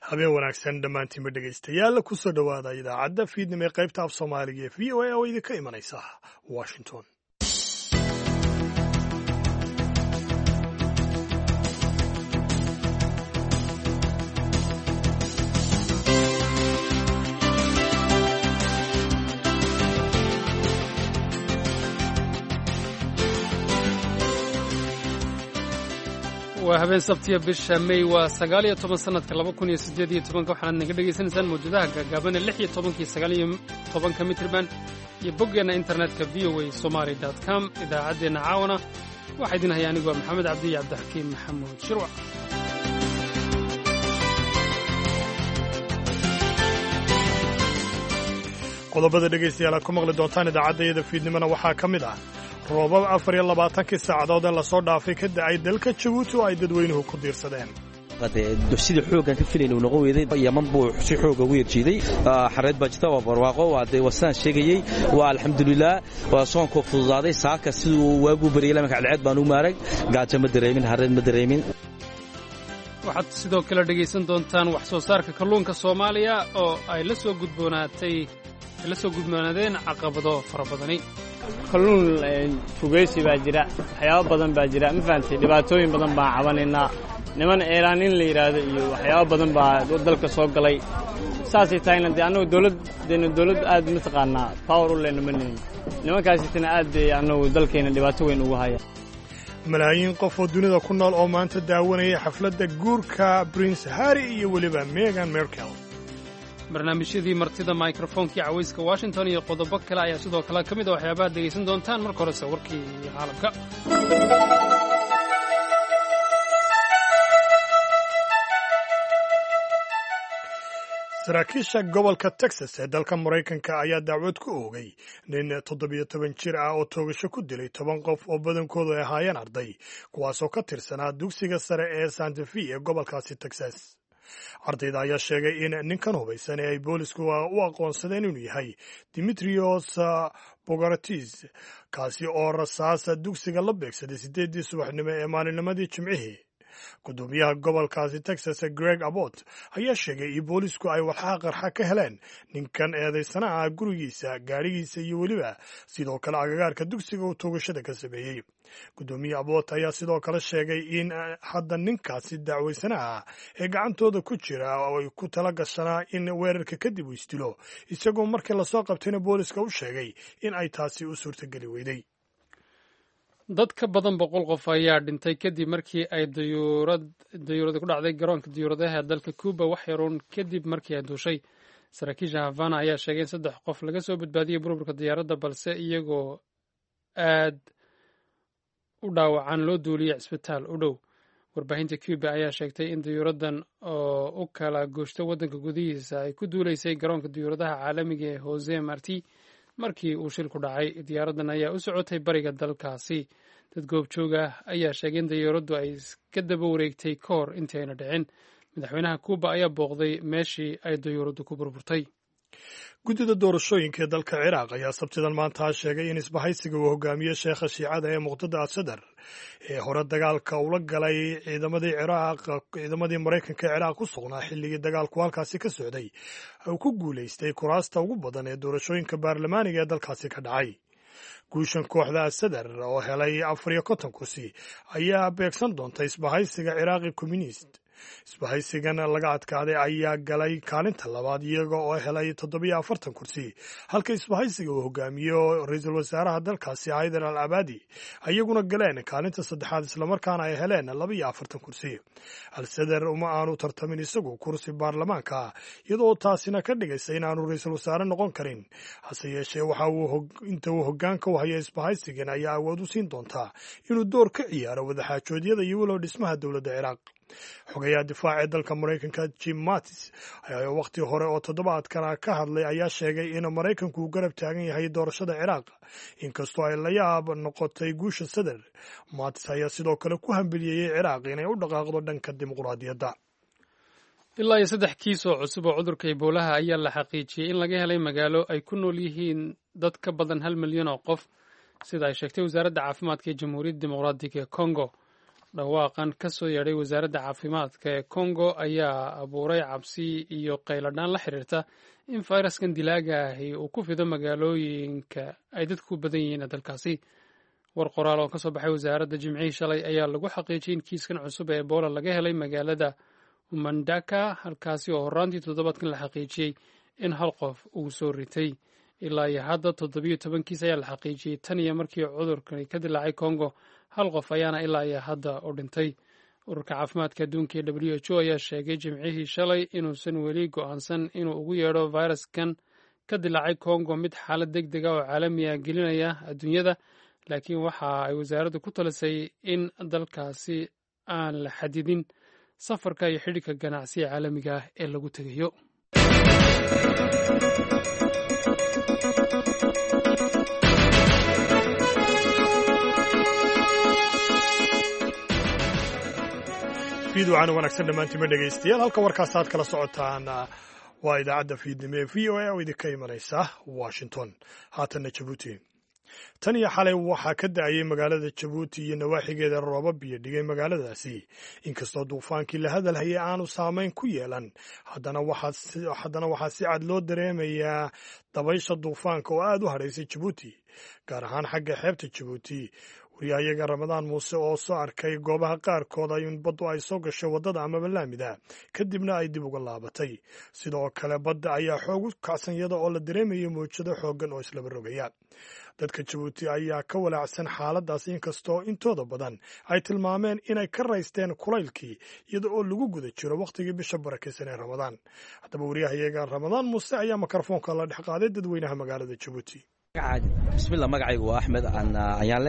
habeen wanaagsan dhammaantiinba dhegaystayaal kusoo dhowaada idaacadda fiidnimo ee qaybta af soomaaliga ee v o a oo idinka imanaysa washington. waa habeen sabtiya bisha May waa 19 sanadka 2018 waxaad naga dhageysanaysaan mawjadaha gaagaaban 16 iyo 19 mitrban iyo boggeena internetka voasomali.com. idaacadeena caawana waxaa idin haya anigu maxamed cabdi iyo cabdixakiim maxamuud shirwac. qodobada dhegaystayaal aad ku maqli doontaan idaacaddayada fiidnimona waxaa ka mid ah roobab 24 saacadood ee lasoo dhaafay ka da'ay dalka Jabuuti oo ay dadweynuhu ku diirsadeen. sida xoogan ka filayna uu noqon weeday Yaman buu si xoog ugu yeerjiday xareed baajta waa barwaaqo waa wasaan sheegayay waa alxamdulillah waa soon ku fududaaday saaka sidoo waagu bariyay marka cadceed baan u maarag gaajo ma dareemin xareed ma dareemin. waxaad sidoo kale dhegaysan doontaan wax soo saarka kalluunka Soomaaliya oo ay la soo gudboonaadeen caqabado fara badani. kalluun fugaysi baa jira waxyaabo badan baa jira ma fahamtay dhibaatooyin badan baa cabanaynaa niman Iiraanin la yiraahdo iyo waxyaabo badan baa dalka soo galay saasay taayna anagu dawlad aad ma taqaanaa power u leenahay nimankaasina aad anagu dalkeena dhibaato weyn ugu haya. malaayiin qof oo dunida ku nool oo maanta daawanaya xafladda guurka Prince Harry iyo waliba Meghan Markle. barnaamijyadii martida microphone-kii cawayska Washington iyo qodobo kale ayaa sidoo kale ka mid ah waxyaabaha dhegaysan doontaan marka hore warkii caalamka. saraakiisha gobolka Texas ee dalka Maraykanka ayaa dacwad ku oogay nin 17 jir ah oo toogasho ku dilay 10 qof oo badankoodu ay ahaayeen arday kuwaasoo ka tirsanaa dugsiga sare ee Santa Fe ee gobolkaasi Texas. ardayda ayaa sheegay in ninkan hubaysan ee ay boolisku u aqoonsadeen inuu yahay Dimitrios Bogartis kaasi oo rasaasa dugsiga la beegsaday 8 subaxnimo ee maalinnimadii Jimcihii. gudoomiyaha gobolkaasi Texas Greg Abbott ayaa sheegay in boolisku ay walxaha qarxa ka heleen ninkan eedaysana ah gurigiisa gaarigiisa iyo weliba sidoo kale agagaarka dugsiga uu toogashada ka sameeyey. gudoomiye Abbott ayaa sidoo kale sheegay in hadda ninkaasi dacwaysana ah ee gacantooda ku jira oo ay ku tala gashanaa in weerarka kadib uu isdilo isagoo markii lasoo qabtayna booliska u sheegay in ay taasi u suurtageli weyday. dad ka badan 100 qof ayaa dhintay kadib markii ay dayuurad ku dhacday garoonka dayuuradaha ee dalka Cuba wax yaroon kadib markii ay duushay. saraakiisha Havana ayaa sheegay in 3 qof laga soo badbaadiyay burburka diyaaradda balse iyagoo aad u dhaawacan loo duuliyay isbitaal u dhow. warbaahinta Cuba ayaa sheegtay in dayuuraddan oo u kala gooshtay waddanka gudihiisa ay ku duulaysay garoonka dayuuradaha caalamiga ee Jose Marti markii uu shilku dhacay. diyaaraddan ayaa u socotay bariga dalkaasi. dad goobjoog ah ayaa sheegay in diyaaraddu ay ka daba wareegtay ka hor intii ayna dhicin. madaxweynaha Cuba ayaa booqday meeshii ay diyaaraddu ku burburtay. guddida doorashooyinka ee dalka Ciraaq ayaa sabtidan maanta sheegay in isbahaysiga uu hogaamiye sheekha Shiicada ee Muqtada Sadr ee hore dagaalka ula galay ciidamadii Maraykanka ee Ciraaq ku sugnaa xilligii dagaalku halkaasi ka socday uu ku guulaystay kuraasta ugu badan ee doorashooyinka baarlamaaniga ee dalkaasi ka dhacay. guushan kooxda Sadr oo helay 54 kursi ayaa beegsan doonta isbahaysiga Ciraaqi Communist. isbahaysigan laga adkaaday ayaa galay kaalinta labaad iyaga oo helay 47 kursi halka isbahaysiga uu hogaamiyo ra'iisul wasaaraha dalkaasi Haydar al-Abadi ayaguna galeen kaalinta saddexaad islamarkaana ay heleen 42 kursi. al-Sadr uma aanu tartamin isagu kursi baarlamaanka iyadoo taasina ka dhigaysa in aanu ra'iisul wasaare noqon karin. hase yeeshee waxa uu inta uu hoggaanka u hayo isbahaysigan ayaa awood u siin doontaa inuu door ka ciyaaro wadaxaajoodyada iyo walow dhismaha dowladda Ciraaq. xogayaha difaaca ee dalka Maraykanka Jim Mattis ayaa waqti hore oo toddobaadkan ka hadlay ayaa sheegay in Maraykanku uu garab taagan yahay doorashada Ciraaq inkastoo ay la yaab noqotay guusha Sadr. Mattis ayaa sidoo kale ku hambalyeeyay Ciraaq inay u dhaqaaqdo dhanka dimuqraadiyadda. ilaa iyo 3 kiis oo cusub oo cudurka Ebola ayaa la xaqiijiyay in laga helay magaalo ay ku nool yihiin dad ka badan 1 milyan oo qof sida ay sheegtay wasaaradda caafimaadka ee Jamhuuriyadda Dimuqraadiga ee Congo. dhawaaqan ka soo yeedhay wasaaradda caafimaadka ee kongo ayaa abuuray cabsi iyo qayladhaan la xiriirta in fayraskan dilaaga ahi uu ku fido magaalooyinka ay dadku ku badan yihiin dalkaasi. war qoraal oo ka soo baxay wasaaradda jimcihii shalay ayaa lagu xaqiijiyey in kiiskan cusub ee ebola laga helay magaalada umandaka, halkaasi oo horraantii toddobaadkan la xaqiijiyey in hal qof uu soo ritay. ilaa iyo hadda 17 kiis ayaa la xaqiijiyey tan iyo markii cudurkani ka dilaacay kongo. hal qof ayaana ilaa iyo hadda u dhintay. ururka caafimaadka adduunka ee WHO ayaa sheegay jimcihii shalay inuusan weli go'aansan inuu ugu yeedho fayraskan ka dilaacay kongo mid xaalad deg dega oo caalami ah gelinaya adduunyada, laakiin waxa ay wasaaraddu ku talisay in dalkaasi aan la xadidin safarka iyo xidhiidhka ganacsiga caalamiga ah ee lagu tegayo. fiidwacana wanaagsan dhammaantiinba dhegaystayaal, halka warkaas aad kala socotaan waa idaacadda fiidnimo ee v o a oo idinka imanaysa Washington. haatanna Jabuuti. tan iyo xalay waxaa ka da'ayay magaalada Jabuuti iyo nawaaxigeeda roobab biyo dhigay magaaladaasi, inkastoo duufaankii la hadalhayay aanu saamayn ku yeelan. haddana waxaa si cad loo dareemayaa dabaysha duufaanka oo aad u hadhaysay Jabuuti, gaar ahaan xagga xeebta Jabuuti. wariyahayaga Ramadaan Muuse oo soo arkay goobaha qaarkood in baddu ay soo gashay waddada amaba laamida, kadibna ay dib uga laabatay. sidoo kale badda ayaa xoog u kacsan iyada oo la dareemayo mawjado xooggan oo islaba rogaya. dadka Jabuuti ayaa ka walaacsan xaaladaas, inkastoo intooda badan ay tilmaameen inay ka raysteen kulaylkii iyada oo lagu guda jiro wakhtigii bisha barakaysan ee Ramadaan. haddaba wariyahayaga Ramadaan Muuse ayaa mikrofoonka la dhex qaaday dadweynaha magaalada Jabuuti. bismillah, magacaygu waa Axmed Ayaanle.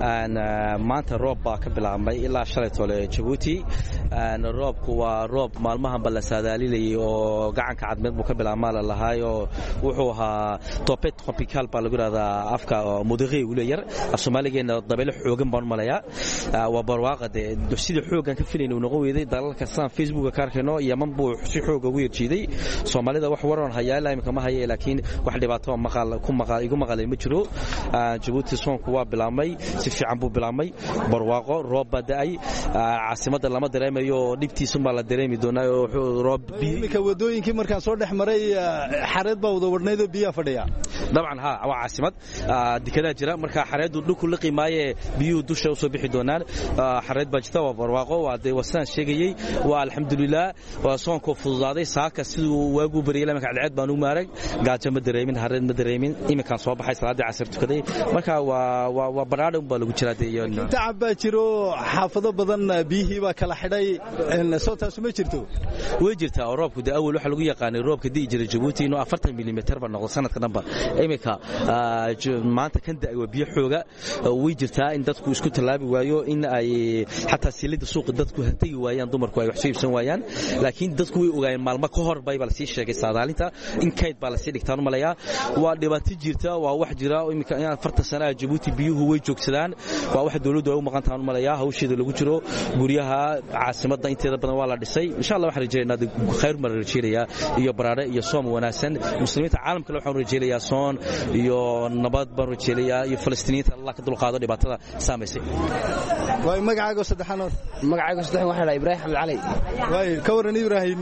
maanta roob baa ka bilaabmay ilaa shalay tole Jabuuti. roobku waa roob maalmahanba la saadaalilayay oo gacanka cadmeed buu ka bilaabmaa la lahaayo. wuxuu ahaa topet tropical baa lagu yidhahdaa afka mudiqii ule yar, af soomaaligeena dabeyle xoogan baan u malayaa. waa barwaaqa dee sidii xoogan ka filayna uu noqon weeday. dalalka saan facebooka ka arkayno yaman buu si xooga ugu yarjiiday. soomaalida wax waran hayaa ilaa imika ma haye, laakiin wax dhibaato igu maqalay ma jiro. Jabuuti soonku waa bilaabmay, si fiican buu bilaabmay. barwaaqo roob baa da'ay. caasimadda lama dareemayo, dhibtiisunbaa la dareemi doonaa oo roob imika wadooyinkii markaan soo dhex maray xareed baa wada wadhnaydoo biyaha fadhiya. dabcan ha, waa caasimad dekedaa jira, marka xareeddu dhulku liqi maaye biyuhu dusha u soo bixi doonaan. xareed baa jirta, waa barwaaqo, waa dee wasaan sheegayey. waa alxamdulilah, waa soonkoo fududaaday. saaka siduu waagu bariyay iminka cadceed baan ugu maarag, gaajo ma dareemin, hareed ma dareemin. iminkaan soo baxay salaadii casir tukaday, marka waa baraadha un baa lagu jiraa. tacab baa jiro, xaafado badan biyihii baa kala xidhay. soo taasu ma jirto? way jirtaa oo roobku dee awal waxaa lagu yaqaanay roobka di'i jiray Jabuuti inuu 40 milimeter ba noqdo sanadka dhanba. iminka maanta kan da'ay waa biyo xooga. way jirtaa in dadku isku tallaabi waayo, in ay xataa silida suuqa dadku hantagi waayaan, dumarku ay wax soo iibsan waayaan. laakiin dadku way ogaayeen maalmo ka hor baa la sii sheegay saadaalinta in kayd baa la sii dhigtaan u malayaa. waa dhibaato jirta, waa wax jira. iminka in 40 sano Jabuuti biyuhu way joogsadaan. waa wax dawladdu ay u maqan tahay u malayaa, hawsheeda lagu jiro. guryaha caasimadda inteeda badan waa la dhisay. insha Allah waxaan rajaynaynaa khayr mar rajaynayaa iyo baraare iyo soom wanaagsan. muslimiinta caalamka waxaan rajaynayaa soon iyo nabad baan rajaynayaa, iyo Falastiiniinta Allah ka dulqaado dhibaatada saameysay. way magacaaga saddexaanood? magacaaga saddexan waxaa la Ibraahim Abdi Cali. way ka waran Ibraahim,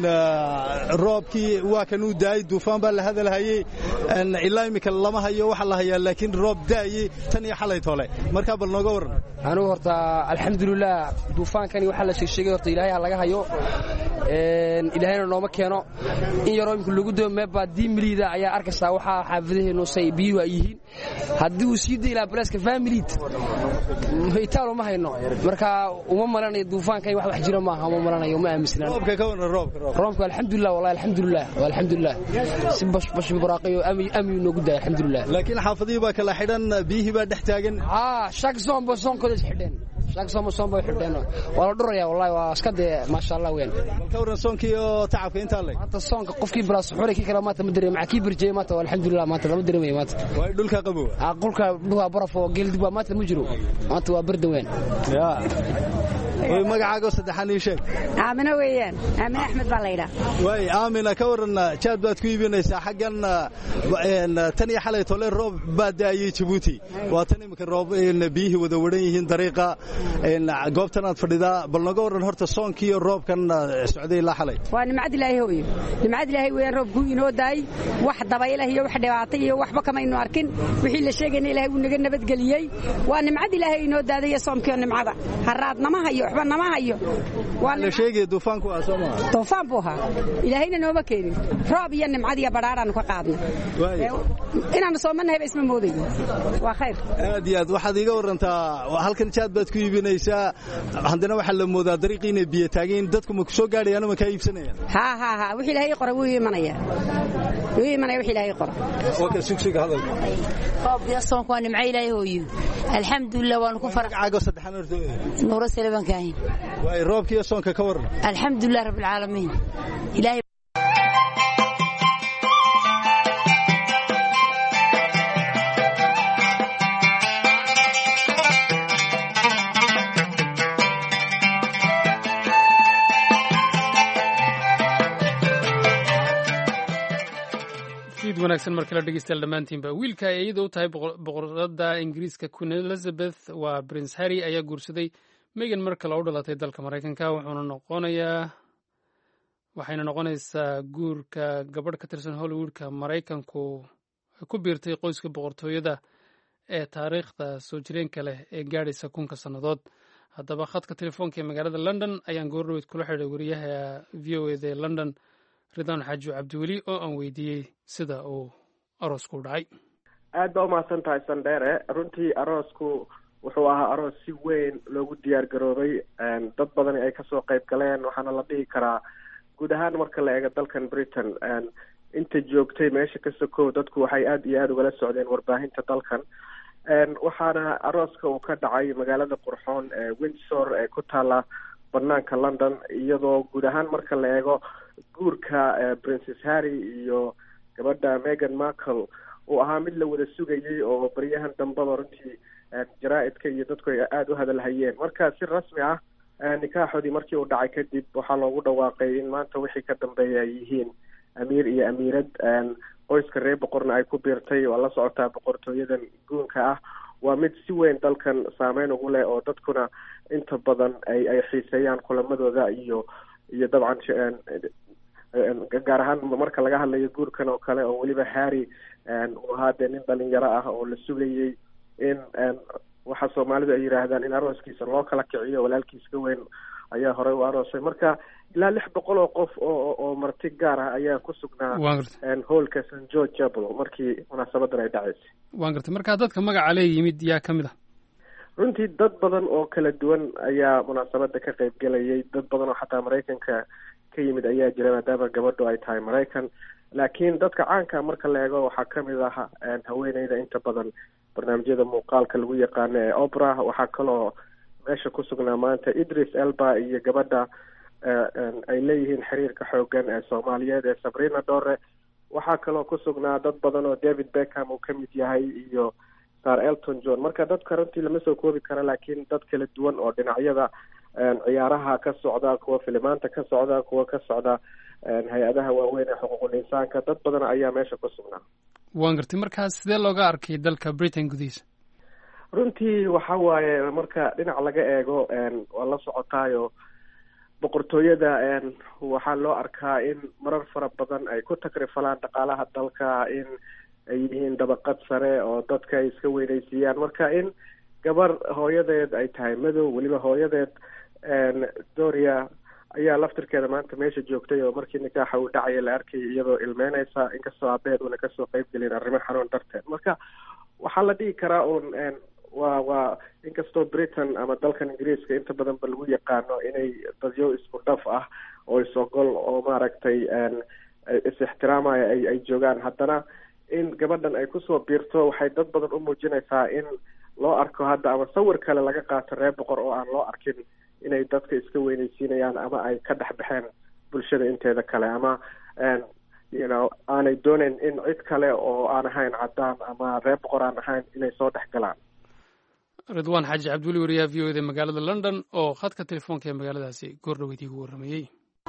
roobkii waa kan uu daay, duufaan baa la hadalhayay. ilaa imika lama hayo waxa la hayaa, laakiin roob daayay tan iyo xalay tole. marka bal nooga waran. anigu horta alxamdulilah, duufaankani waxa la sheegay horta Ilaahay laga hayo. Ilaahayna nooma keeno. in yaroo imika lagu doomo baa diimilida ayaa arkaysaa waxa xaafadaheenu say biyo ay yihiin. haddii uu sii deelaa balaska family itaalo ma hayno, marka uma malanayo duufaankani wax jira maaha, uma malanayo, ma aaminsana. roobka ka waran roobka alxamdulilah, wallahi alxamdulilah si bash baraaqiyo ami noogu daay alxamdulilah. laakiin xaafadihii baa kala xidhan, biyihii baa dhex taagan. shaq soomba soonkooda xidheen. shaq soomba xidheen. waa la dhuraya, wallahi waa iska dee maasha Allah weyn. ka waran soonkii oo tacabka inta leeg. maanta soonka qofkii baraas xore kii kala maanta ma dareemo, ma kii birjay maanta alxamdulilah, maanta lama dareemayo maanta. way dhulka qabow. dhulka baraf oo geeldi baa maanta ma jiro. maanta waa barda weyn. way magacaaga saddexan ii sheeg aamina weeyaan aamina axmed baa la yidhaa way aamina ka waran jaad baad ku iibinaysaa xaggan tan iyo xalay tole roob baa daayay Djibouti waa tan imika roob biyihii wada waran yihiin dariiqa goobtan aad fadhidaa bal naga waran horta soonkii roobkan socday la xalay waa nimcad ilaahay hooyo nimcad ilaahay weeyaan roobku inoo daay wax dabayl iyo wax dhibaato iyo waxba kama inoo arkin wixii la sheegay ilaahay uu naga nabadgeliyay waa nimcad ilaahay inoo daaday soomkii nimcada haraadnama hayo waxba nama hayo waa la sheegay duufaanku waa Soomaa duufaan buu ahaa ilaahayna nooma keenin roob iyo nimcad iyo baraaraan ka qaadnay inaan soomanahay isma moodayo waa khayr aad iyo aad waxaad iga warantaa halkan jaad baad ku iibinaysaa haddana waxa la moodaa dariiqiina biyo taageen dadku ma ku soo gaadhayaan ma ka iibsanayaan ha wixii ilaahay qoray wuu imanaya wixii ilaahay qoray okay sugsiga hadal roob iyo soonku waa nimco ilaahay hooyo alxamdulillah waan ku farxaago saddexan horta nuuro salaban kaahin way roobkiyo soonka ka waran alxamdulillah rabbil caalamiin ilaahay wanaagsan marka la dhegeystayaal dhammaantiinba wiilka ay iyada u tahay boqorada ingiriiska Queen Elizabeth waa Prince Harry ayaa guursaday Meghan Markle oo u dhalatay dalka Mareykanka waxayna noqonaysaa guurka gabadh ka tirsan Hollywoodka Mareykanku ku biirtay qoyska boqortooyada ee taariikhda soo jireenka leh ee gaadhaysa 1000 sannadood haddaba khadka telefoonka ee magaalada London ayaan goordhoweyd kula xidhay wariyaha VOA ee London ridaan xaaji cabdiweli oo aan weydiiyey sida uu aroosku u dhacay aad baa umahadsan tahay sandheere runtii aroosku wuxuu ahaa aroos si weyn loogu diyaar garoobay dad badan ay kasoo qayb galeen waxaana la dhihi karaa guud ahaan marka la eego dalkan Britain inta joogtay meesha ka sokow dadku waxay aad iyo aad ugala socdeen warbaahinta dalkan waxaana arooska uu ka dhacay magaalada qurxoon ee Windsor ee ku taala banaanka London iyadoo guud ahaan marka la eego guurka Princess Harry iyo gabadha Meghan Markle oo ahaa mid la wada sugayay oo baryahan dambaba runtii jaraa'idka iyo dadku ay aad u hadalhayeen marka si rasmi ah nikaaxoodii markii uu dhacay kadib waxaa loogu dhawaaqay in maanta wixii ka dambeeya ay yihiin amiir iyo amiirad qoyska reer boqorna ay ku biirtay waa la socotaa boqortooyadan guunka ah waa mid si weyn dalkan saameyn ugu leh oo dadkuna inta badan ay xiiseeyaan kulamadooda iyo dabcan gaar ahaan marka laga hadlayo guurkan oo kale oo weliba Harry uu ahaa dee nin dhalinyaro ah oo la sugayay in waxa Soomaalidu ay yiraahdaan in arooskiisa loo kala kiciyo walaalkiisa weyn ayaa hore u aroosay marka ilaa 600 oo qof oo marti gaar ah ayaa ku sugnaa hallka St George Chapel markii munaasabadan ay dhacaysay waan gartay marka dadka magaca la yimid yaa kamid ah runtii dad badan oo kala duwan ayaa munaasabada ka qayb galayay dad badan oo xataa Mareykanka ka yimid ayaa jira maadaama gabadhu ay tahay Mareykan laakiin dadka caanka marka la eego waxaa kamid ah haweeneyda inta badan barnaamijyada muuqaalka lagu yaqaan ee Oprah waxaa kaloo meesha ku sugnaa maanta Idris Elba iyo gabadha ay leeyihiin xiriirka xoogan ee Soomaaliyeed ee Sabrina Dore waxaa kaloo ku sugnaa dad badan oo David Beckham uu kamid yahay iyo Sir Elton John marka dadka runtii lama soo koobi karo laakiin dad kala duwan oo dhinacyada ciyaaraha ka socda kuwa filimaanta ka socda kuwa ka socda hay-adaha waaweyn ee xuquuqul insaanka dad badan ayaa meesha ku sugnaa waan gartay markaas sidee looga arkay dalka Britain gudihiisa runtii waxa waaye marka dhinac laga eego waa la socotaayo boqortooyada waxaa loo arkaa in marar fara badan ay ku takrifalaan dhaqaalaha dalka in ay yihiin dabaqad sare oo dadka ay iska weynaysiiyaan marka in gabar hooyadeed ay tahay madow weliba hooyadeed Doria ayaa laftirkeeda maanta meesha joogtay oo markii nikaaxa uu dhacay la arkay iyadoo ilmeynaysa inkastoo aabeed una kasoo qayb gelin arrimo xanuun darteed marka waxaa la dhihi karaa waa inkastoo Britain ama dalkan Ingiriiska inta badan ba lagu yaqaano inay dadyo isku dhaf ah oo isogol oo maaragtay is-ixtiraamaya ay joogaan haddana in gabadhan ay kusoo biirto waxay dad badan u muujinaysaa in loo arko hadda ama sawir kale laga qaato reer boqor oo aan loo arkin inay dadka iska weynaysiinayaan ama ay ka dhex baxeen bulshada inteeda kale ama aanay doonayn in cid kale oo aan ahayn caddaan ama reer boqor aan ahayn inay soo dhex galaan ridwaan xaaji cabdiweli wariyaha v o eda magaalada london oo khadka telefoonka ee magaaladaasi goordhoweyd iigu warramayey.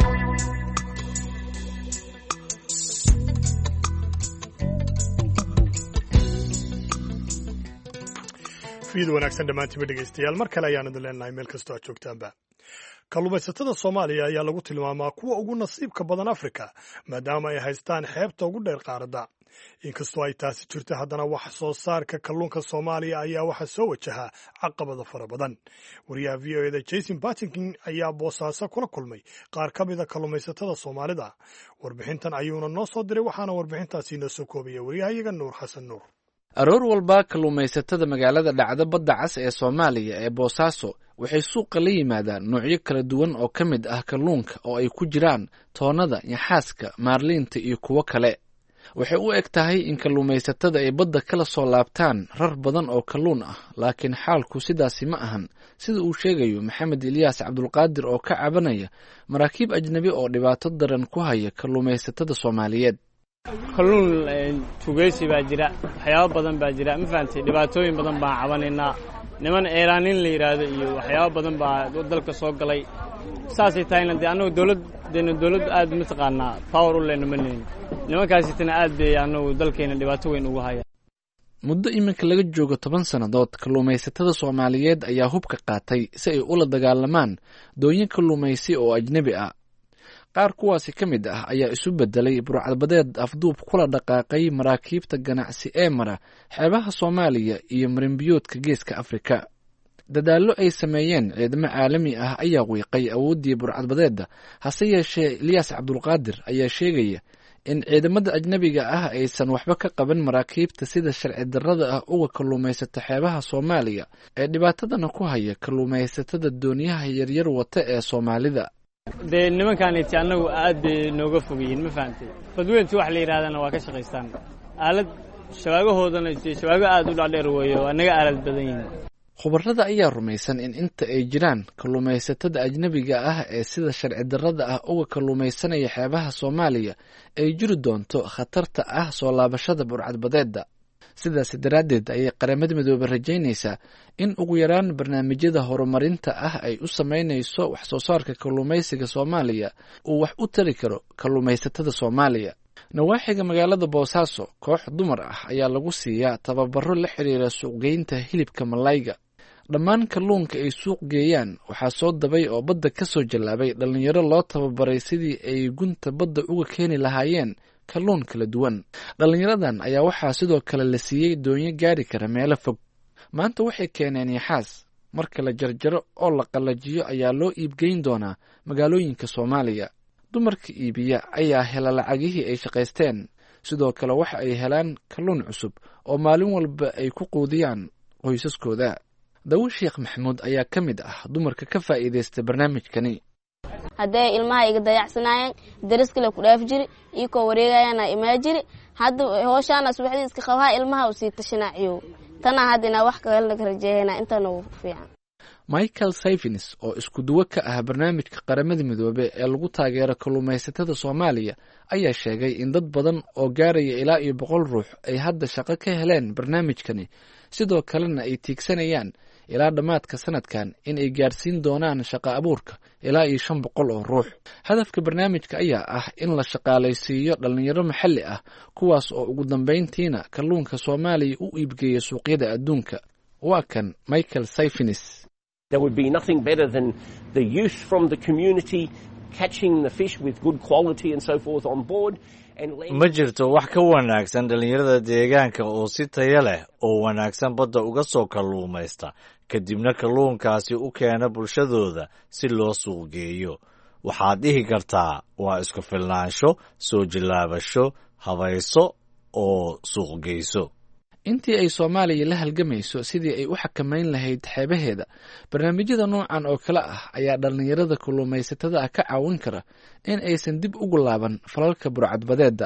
fiid wanaagsan dhammaantiinba dhegaystayaal mar kale ayaan idin leenahay meel kastoo aad joogtaanba. kalluumaysatada soomaaliya ayaa lagu tilmaamaa kuwa ugu nasiibka badan afrika maadaama ay haystaan xeebta ugu dheer qaaradda. inkastoo ay taasi jirto haddana wax soo saarka kalluunka soomaaliya ayaa waxaa soo wajahaa caqabada fara badan. wariyaha v o eda jason bartington ayaa boosaaso kula kulmay qaar ka mida kalluumaysatada soomaalida. warbixintan ayuuna noo soo diray waxaana warbixintaasi noo soo koobaya wariyahayaga nuur xasan nuur. aroor walba kalluumaysatada magaalada dhacda badda cas ee soomaaliya ee boosaaso waxay suuqa la yimaadaan noocyo kala duwan oo ka mid ah kalluunka oo ay ku jiraan toonnada, yaxaaska, maarliinta iyo kuwo kale. waxay u eg tahay in kalluumaysatada ay badda kala soo laabtaan rar badan oo kalluun ah, laakiin xaalku sidaasi ma ahan sida uu sheegayo maxamed ilyaas cabdulqaadir oo ka cabanaya maraakiib ajnabi oo dhibaato daran ku haya kalluumaysatada soomaaliyeed. kalluun tugeysi baa jira, waxyaabo badan baa jira, ma fahantay, dhibaatooyin badan baan cabanaynaa. niman eeraanin la yidhaahdo iyo waxyaabo badan baa dalka soo galay. saasay tahayna dee annagu dowladdu aad mataqaanaa power u lehna ma lehin. nimankaasitana aad bay annagu dalkeenna dhibaato weyn ugu haya. muddo iminka laga joogo 10 sannadood kalluumaysatada soomaaliyeed ayaa hubka qaatay si ay ula dagaalamaan doonyo kalluumaysi oo ajnebi ah. qaar kuwaasi ka mid ah ayaa isu beddelay burcadbadeed afduub kula dhaqaaqay maraakiibta ganacsi ee mara xeebaha soomaaliya iyo marinbiyoodka geeska afrika. dadaallo ay sameeyeen ciidamo caalami ah ayaa wiiqay awooddii burcadbadeedda. hase yeeshee ilyaas cabdulqaadir ayaa sheegaya in ciidamada ajnebiga ah aysan waxba ka qaban maraakiibta sida sharci darrada ah uga kalluumaysata xeebaha soomaaliya ee dhibaatadana ku haya kalluumaysatada dooniyaha yaryar wata ee soomaalida. dee nimankaaniti annagu aad bay nooga fogyihiin, ma fahantay. badweynti wax la yidhahdana waa ka shaqaystaan. aalad shabaagahoodana shabaago aad u dhadheer weeyo, waa naga aalad badan yihiin. khubarada ayaa rumaysan in inta ay jiraan kalluumaysatada ajnebiga ah ee sida sharci darrada ah uga kalluumaysanaya xeebaha soomaaliya ay jiri doonto khatarta ah soo laabashada burcadbadeedda. sidaas daraaddeed ayay qaramada midoobey rajaynaysaa in ugu yaraan barnaamijyada horumarinta ah ay u samaynayso wax soo saarka kalluumaysiga soomaaliya uu wax u tari karo kalluumaysatada soomaaliya. nawaaxiga magaalada boosaaso koox dumar ah ayaa lagu siiyaa tababaro la xiriira suuqgeynta hilibka malayga. dhammaan kalluunka ay suuq geeyaan waxaa soo dabay oo badda ka soo jallaabay dhallinyaro loo tababaray sidii ay gunta badda uga keeni lahaayeen kalluun kala duwan. dhallinyaradan ayaa waxaa sidoo kale la siiyey doonyo gaari kara meelo fog. maanta waxay keeneen yaxaas. marka la jarjaro oo la qallajiyo ayaa loo iibgeyn doonaa magaalooyinka soomaaliya. dumarka iibiya ayaa hela lacagihii ay shaqaysteen. sidoo kale waxa ay helaan kalluun cusub oo maalin walba ay ku quudiyaan qoysaskooda. dawo sheekh maxamuud ayaa ka mid ah dumarka ka faa'iidaysta barnaamijkani. hadday ilmaha iga dayacsanaayeen dariskale ku dhaaf jiri iyakoo wareegayaana imaa jiri. hadda hooshaana subaxdii iska qabhaa ilmaha u sii tashanaaciyo. tana hadda inaa wax kalena ka rajeeyana intana ugu fiican. michael sayfins oo isku duwo ka ah barnaamijka qaramada midoobe ee lagu taageero kalluumaysatada soomaaliya ayaa sheegay in dad badan oo gaaraya ilaa iyo 100 ruux ay hadda shaqo ka heleen barnaamijkani. sidoo kalena ay tiigsanayaan ilaa dhammaadka sanadkan in ay gaarsiin doonaan shaqo abuurka ilaa iyo 500 oo ruux. hadafka barnaamijka ayaa ah in la shaqaalaysiiyo dhallinyaro maxalli ah kuwaas oo ugu dambayntiina kalluunka soomaaliya u iibgeeya suuqyada adduunka. waa kan michael sayfins. There would be nothing better than the youth from the community catching the fish with good quality and so forth on board. ma jirto wax ka wanaagsan dhallinyarada deegaanka oo si tayo leh oo wanaagsan badda uga soo kalluumaysta kadibna kalluunkaasi u keena bulshadooda si loo suuq geeyo. waxaad dhihi kartaa waa isku filnaansho, soo jilaabasho, habayso oo suuq geyso. intii ay soomaaliya la halgamayso sidii ay u xakamayn lahayd xeebaheeda, barnaamijyada noocan oo kale ah ayaa dhallinyarada kalluumaysatada ah ka caawin kara in aysan dib ugu laaban falalka burcadbadeedda.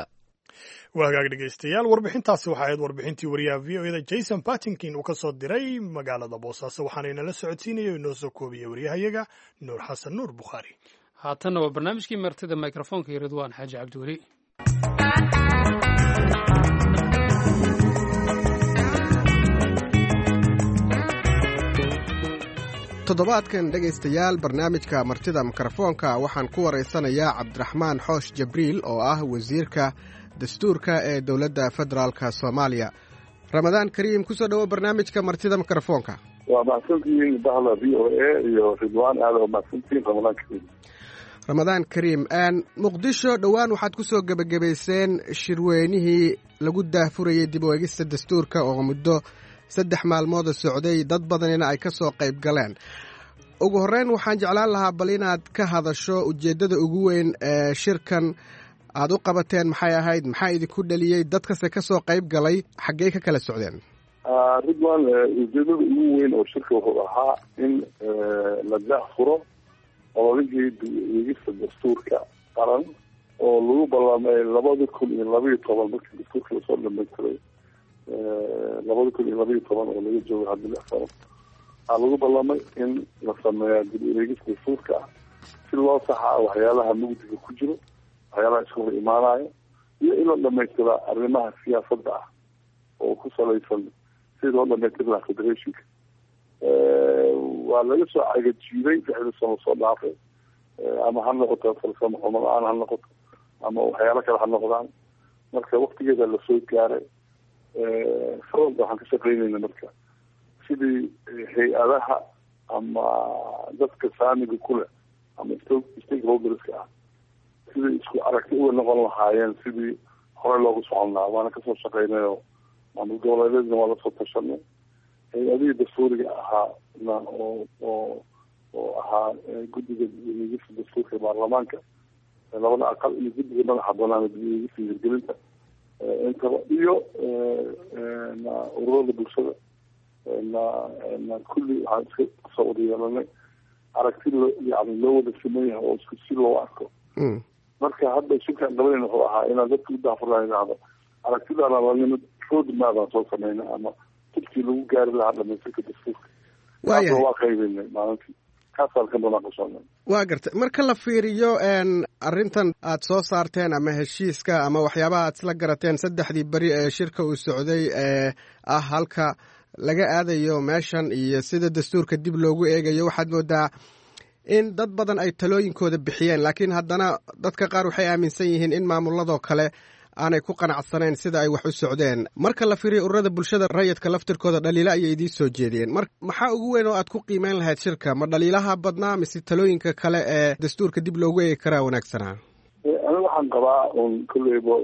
waa hagaag dhegaystayaal, warbixintaasi waxaa ahayd warbixintii wariyaha v o eda jason bartington uu ka soo diray magaalada boosaaso, waxaana inala socodsiinaya inoo soo koobiyey waryahayaga nuur xasan nuur bukhaari. haatanna waa barnaamijkii martida mikrofoonka iyo ridwaan xaaji cabdiweli. toddobaadkan dhegaystayaal barnaamijka martida mikrofoonka waxaan ku waraysanayaa cabdiraxmaan xoosh jabriil oo ah wasiirka dastuurka ee dowladda federaalka soomaaliya. ramadaan kariim, kusoo dhowo barnaamijka martida mikrofoonka. waa mahadsantihiin bahda v o a iyo ridwaan aad oo mahadsantihiin ramadaan kariim. ramadaan kariim, muqdisho dhowaan waxaad kusoo gebagabayseen shirweynihii lagu daahfurayay dib u eegista dastuurka oo muddo 3 maalmooda socday, dad badanina ay ka soo qayb galeen. ugu horreyn waxaan jeclaan lahaa bal inaad ka hadasho ujeeddada ugu weyn ee shirkan aad u qabateen maxay ahayd, maxaa idinku dhaliyey, dadkase ka soo qayb galay xaggey ka kala socdeen? ridwan, ujeedada ugu weyn oo shirka wuxuu ahaa in la daahfuro ololihii dib-u-eegista dastuurka qaran oo lagu ballamay 2012 markii dastuurka lasoo dhamaystiray 2012 oo laga joogo hadda 6 sano waxaa lagu ballamay in la sameeya dib-u-eegista dastuurka ah si loo saxaa waxyaalaha mugdiga ku jiro, waxyaalaha isku hor imaanaya, iyo in la dhamaystira arrimaha siyaasadda ah oo ku salaysan sidii loo dhamaystiri lahaa federationka. waa laga soo cagajiiday 6 sano soo dhaafay, ama ha noqoto farsamo xumo la-aan ha noqoto ama waxyaalo kale ha noqdaan. marka waktigeeda lasoo gaaray sababta waxaan ka shaqeynayna marka sidii hay-adaha ama dadka saamiga kuleh ama stakeholderska ah sidii isku aragti uga noqon lahaayeen sidii hore loogu socon lahaa. waana kasoo shaqeynayo maamul goboleedeedna waa lasoo tashanay. hay-adihii dastuuriga ahaa oo ahaa guddiga dib-u-eegista dastuurka baarlamaanka, labada aqal iyo guddiga madaxa banaan dib-u-eegista hirgelinta intaba, iyo ururada bulshada kulli waxaan iska soo wada yeelanay aragti yani loo wada siman yahay oo isku si loo arko. marka hadda shirkaan qabanayna wuxuu ahaa inaan dadka u daafurlaan idhaahdo aragtidaana lanimid roadmaadaan soo sameyna ama jidkii lagu gaari lahaa dhamaystirka dastuurka. waa qaybaynay maalintii kaasaan ka banaqusana. waa gartay, marka la fiiriyo arrintan aad soo saarteen ama heshiiska ama waxyaabaha aad isla garateen 3 beri ee shirka uu socday ee ah halka laga aadayo meeshan iyo sida dastuurka dib loogu eegayo, waxaad moodaa in dad badan ay talooyinkooda bixiyeen, laakiin haddana dadka qaar waxay aaminsan yihiin in maamuladoo kale aanay ku qanacsanayn sida ay wax u socdeen. marka la fiiriyo ururada bulshada rayidka laftirkooda dhaliilo ayay idiin soo jeediyeen. maxaa ugu weyn oo aad ku qiimeyn lahayd shirka? ma dhaliilaha badnaa mise talooyinka kale ee dastuurka dib loogu eegi karaa wanaagsanaa? aniga waxaan qabaa un kolleyba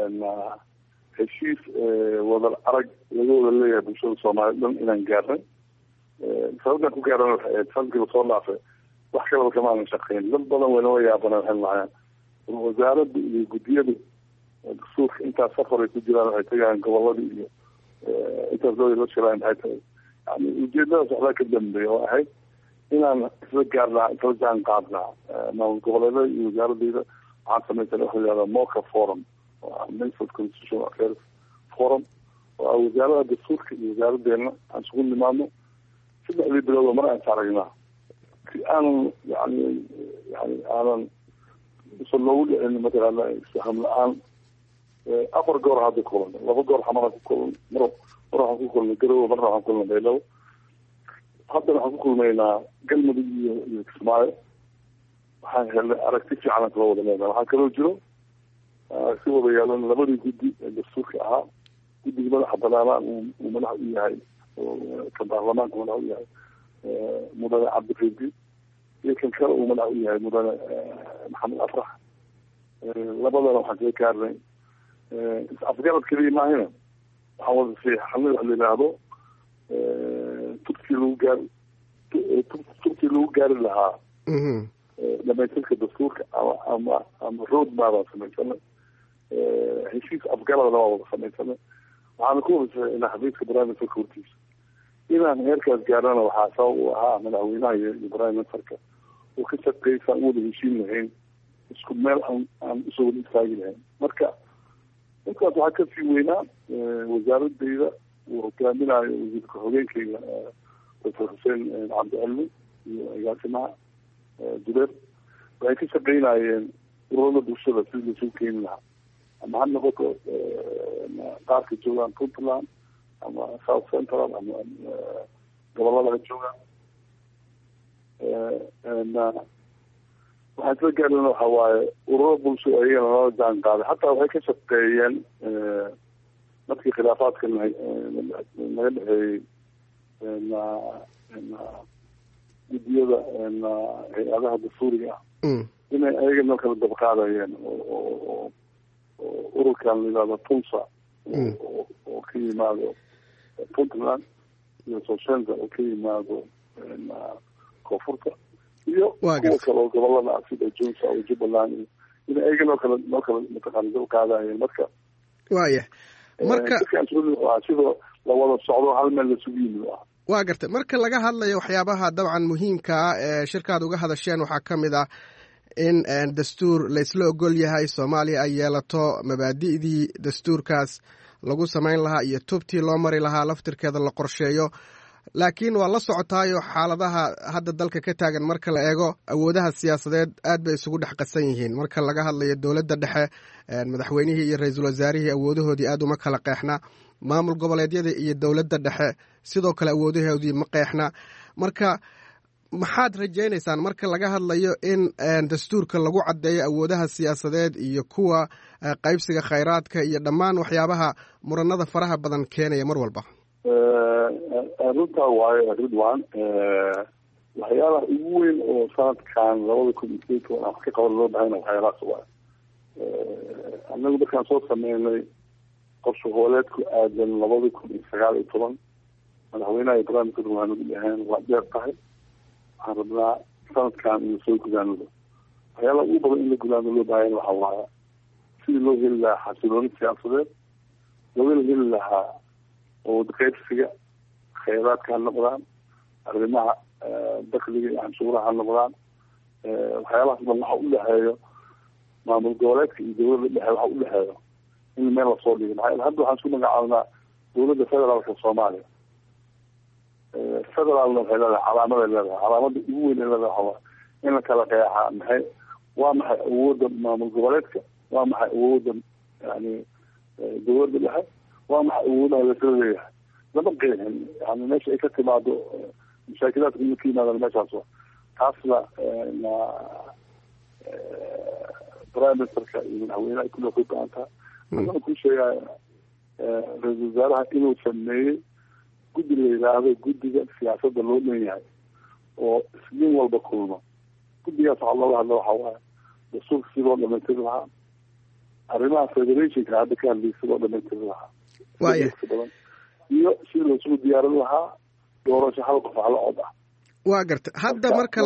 heshiis wadar arag laga wada leeyahay bulshada soomaaliyed dhan inaan gaarnay. sababtaan ku gaarana waxay ahayd sanadkii lasoo dhaafay wax kalaba kamaanan shaqeyn. dad badan waynoo yaabaneen waxay lahaayeen wasaaradda iyo guddiyada dastuurka intaas safar ay ku jiraan waxay tagayaan goboladii iyo intaas dooda la shiraayan maxay tahay. yani ujeedadaas waxbaa ka dambeeya oo ahayd inaan isla gaarnaa isla jaan qaadnaa maamul goboleedada iyo wasaaradeyda. waxaan samaysanay waxa la yihahda moca forum oo ah Ministry of Constitutional Affairs forum oo ah wasaarada dastuurka iyo wasaaradeena aan isugu nimaadno 3 bilood oo mar aan saaragnaa si aanan yani aanan iso loogu dhicin mataqaana isfaham la-aan. 4 goor hadda kulanay, 2 goor xamara ku kulan, mar waxaan ku kulnay garowe, marna waxaan kulnay beelow, haddana waxaan ku kulmaynaa galmudug iyo kismaayo. waxaan helnay aragti fiican aan kala wada leedahay. waxaa kaloo jiro si wada yeelan 2 guddi ee dastuurka ahaa. guddiga madaxa banaanaa uu madax u yahay ka baarlamaanka madax u yahay mudane cabdiredi, iyo kan kale uu madax u yahay mudane maxamed afrax. labadana waxaan kaga gaarnay is-afgarad keliya maahina waxaan wada siixanay wax la yidhaahdo turkii lagu gaari lahaa dhamaystirka dastuurka ama road maabaan samaysanay. heshiis afgaradna waa wada samaysanay. waxaana ku wada inaa xafiiska prime ministerka hortiisa inaan heerkaas gaarana waxaa sabab u ahaa madaxweynaha iyo prime ministerka oo ka shaqeysaan u wada heshiin lahayn, isku meel aan usoo wada istaagi lahayn. marka intaas waxaa kasii weynaa wasaaradeyda uu hogaaminayo wasiirka xogeenkeyga doctor xuseen cabdicilmi iyo agaasimaha jubeer. waxay ka shaqeynayeen ururada bulshada sidii lasoo keeni lahaa, ama ha noqoto qaarka joogaan puntland ama south central ama gobolada ha joogaan. waxaan isla gaarina waxa waaye ururo bulsho ayagana lala jaan qaaday xataa waxay ka shaqeeyeen markii khilaafaadka naga dhexeeyey guddiyada hay-adaha dastuuriga ah inay ayagana kala dabqaadayeen oo ururkan la yihahdo tunsa oo ka yimaado puntland iyo soshenza oo ka yimaado koonfurta iyo kuwa kale oo gobolada ah sida junsa oo jubbaland in ayagana noo kala mataqaana dabqaadayeen marka waaya marka sidoo lawada socdo hal meel lasugu yimid ah waa gartay marka laga hadlayo waxyaabaha dabcan muhiimka ah ee shirkaad uga hadasheen waxaa ka mid ah in dastuur laysla ogol yahay soomaaliya ay yeelato mabaadi'dii dastuurkaas lagu samayn lahaa iyo tubtii loo mari lahaa laftirkeeda la qorsheeyo laakiin waa la socotaayo xaaladaha hadda dalka ka taagan marka la eego awoodaha siyaasadeed aad bay isugu dhex qadsan yihiin marka laga hadlayo dowladda dhexe madaxweynihii iyo ra-iisul wasaarihii awoodahoodii aad uma kala qeexna maamul goboleedyada iyo dowladda dhexe sidoo kale awoodahoodii ma qeexna marka maxaad rajaynaysaan marka laga hadlayo in dastuurka lagu caddeeyo awoodaha siyaasadeed iyo kuwa qaybsiga khayraadka iyo dhammaan waxyaabaha muranada faraha badan keenaya mar walba runtaa waayo ridwan waxyaalaha ugu weyn oo sanadkan 2018 wax ka qaban loo bahayna waxyaalahaas waay annagu markaan soo sameynay qorshe hooleedku aadan 2019 madaxweynaha ibraahim kadib waxaanu dhaheen waa dheer tahay waxaan rabnaa sanadkan inuu soo gudaanado waxyaalaha ugu badan in la gudaano loo bahayna waxa waaya sidii loo heli lahaa xasilooni siyaasadeed looga heli lahaa awood qaybsiga khayraadka ha noqdaan arrimaha dakliga iyo canshuuraha ha noqdaan waxyaalahaas dhan waxa u dhexeeyo maamul goboleedka iyo dowladda dhexe waxa u dhexeeyo in meel lasoo dhigo maxaa hadda waxaan isku magacaabnaa dowladda federaalka soomaaliya federaalna waxay leedahay calaamaday leedahay calaamada ugu weyn ee leedahay waxaa in la kala qeexaa maxay waa maxay awoodda maamul goboleedka waa maxay awoodda yani dowladda dhexe waa maxay awoodaha lasoo leeyahay lama qeexin yani meesha ay ka timaado mashaakilaadka inuu ka yimaadaan meeshaas wa taasna prime ministerka iyo madaxweynaha kulli ku go-aantaa waxaan ku sheegaya ra-iisul wasaaraha inuu sameeyey guddi la yidhaahdo guddiga siyaasadda loo dhan yahay oo isniin walba kulmo guddigaas waxaa looga hadla waxa waaye dastuurka si loo dhamaystiri lahaa arrimaha federationka hadda ka hadlayay si loo dhamaystiri lahaa badan iyo si loosugu diyaarin lahaa doorasho hal qof hal cod ah waa garta hadda marka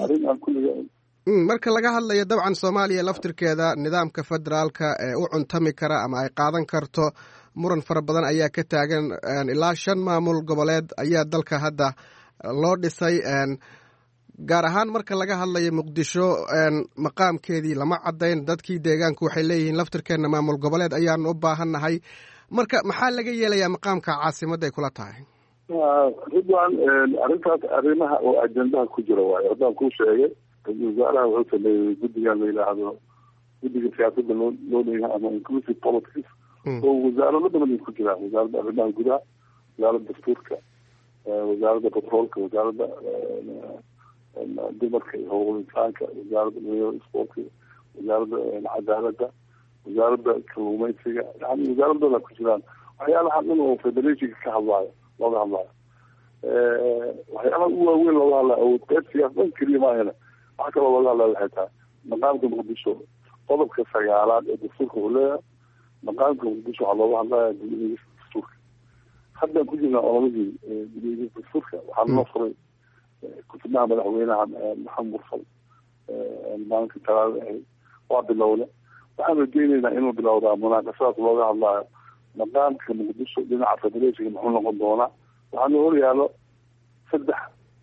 laga hadlayo dabcan soomaaliya laftirkeeda nidaamka federaalka ee u cuntami kara ama ay qaadan karto muran fara badan ayaa ka taagan ilaa 5 maamul goboleed ayaa dalka hadda loo dhisay gaar ahaan marka laga hadlayo muqdisho maqaamkeedii lama caddayn dadkii deegaanku waxay leeyihiin laftirkeena maamul goboleed ayaanu u baahannahay marka maxaa laga yeelayaa maqaamka caasimadda ay kula tahay ridwan arrintaas arrimaha oo ajendaha ku jira waayo haddaan kuu sheegay ra-iisul wasaaraha wuxuu sameeyey guddigan la yidhaahdo guddiga siyaasadda loo leeyahay ama inclusive politics oo wasaarado badan ay ku jiraan wasaaradda arrimaha gudaha wasaaradda dastuurka wasaaradda batroolka wasaaradda dumarka iyo howlgal insaanka wasaaradda dhalinyarada isboortka wasaaradda cadaaladda wasaaradda kalluumaysiga yani wasaarad badan ku jiraan waxyaalaha dhan oo federationka ka hadlaayo looga hadlaayo waxyaalaha ugu waaweyn looga hadlaayo awood qaybsigaas dhan keliya maahana waxa kaloo looga hadlaayo waxay tahay maqaamka muqdisho qodobka 9aad ee dastuurka uu leeyahay maqaamka muqdisho waxaa looga hadlaya dib-u-eegista dastuurka haddaan ku jirnaa olamadii dib-u-eegista dastuurka waxaa noo furay ku-tibnaha madaxweynaha maxamed mursal maalinka talaada ahayd waa bilowle waxaan rajeyneynaa inuu bilowdaa munaaqashadaas looga hadlaayo maqaamka muqdisho dhinaca federationka muxuu noqon doonaa waxaana hor yaalo 3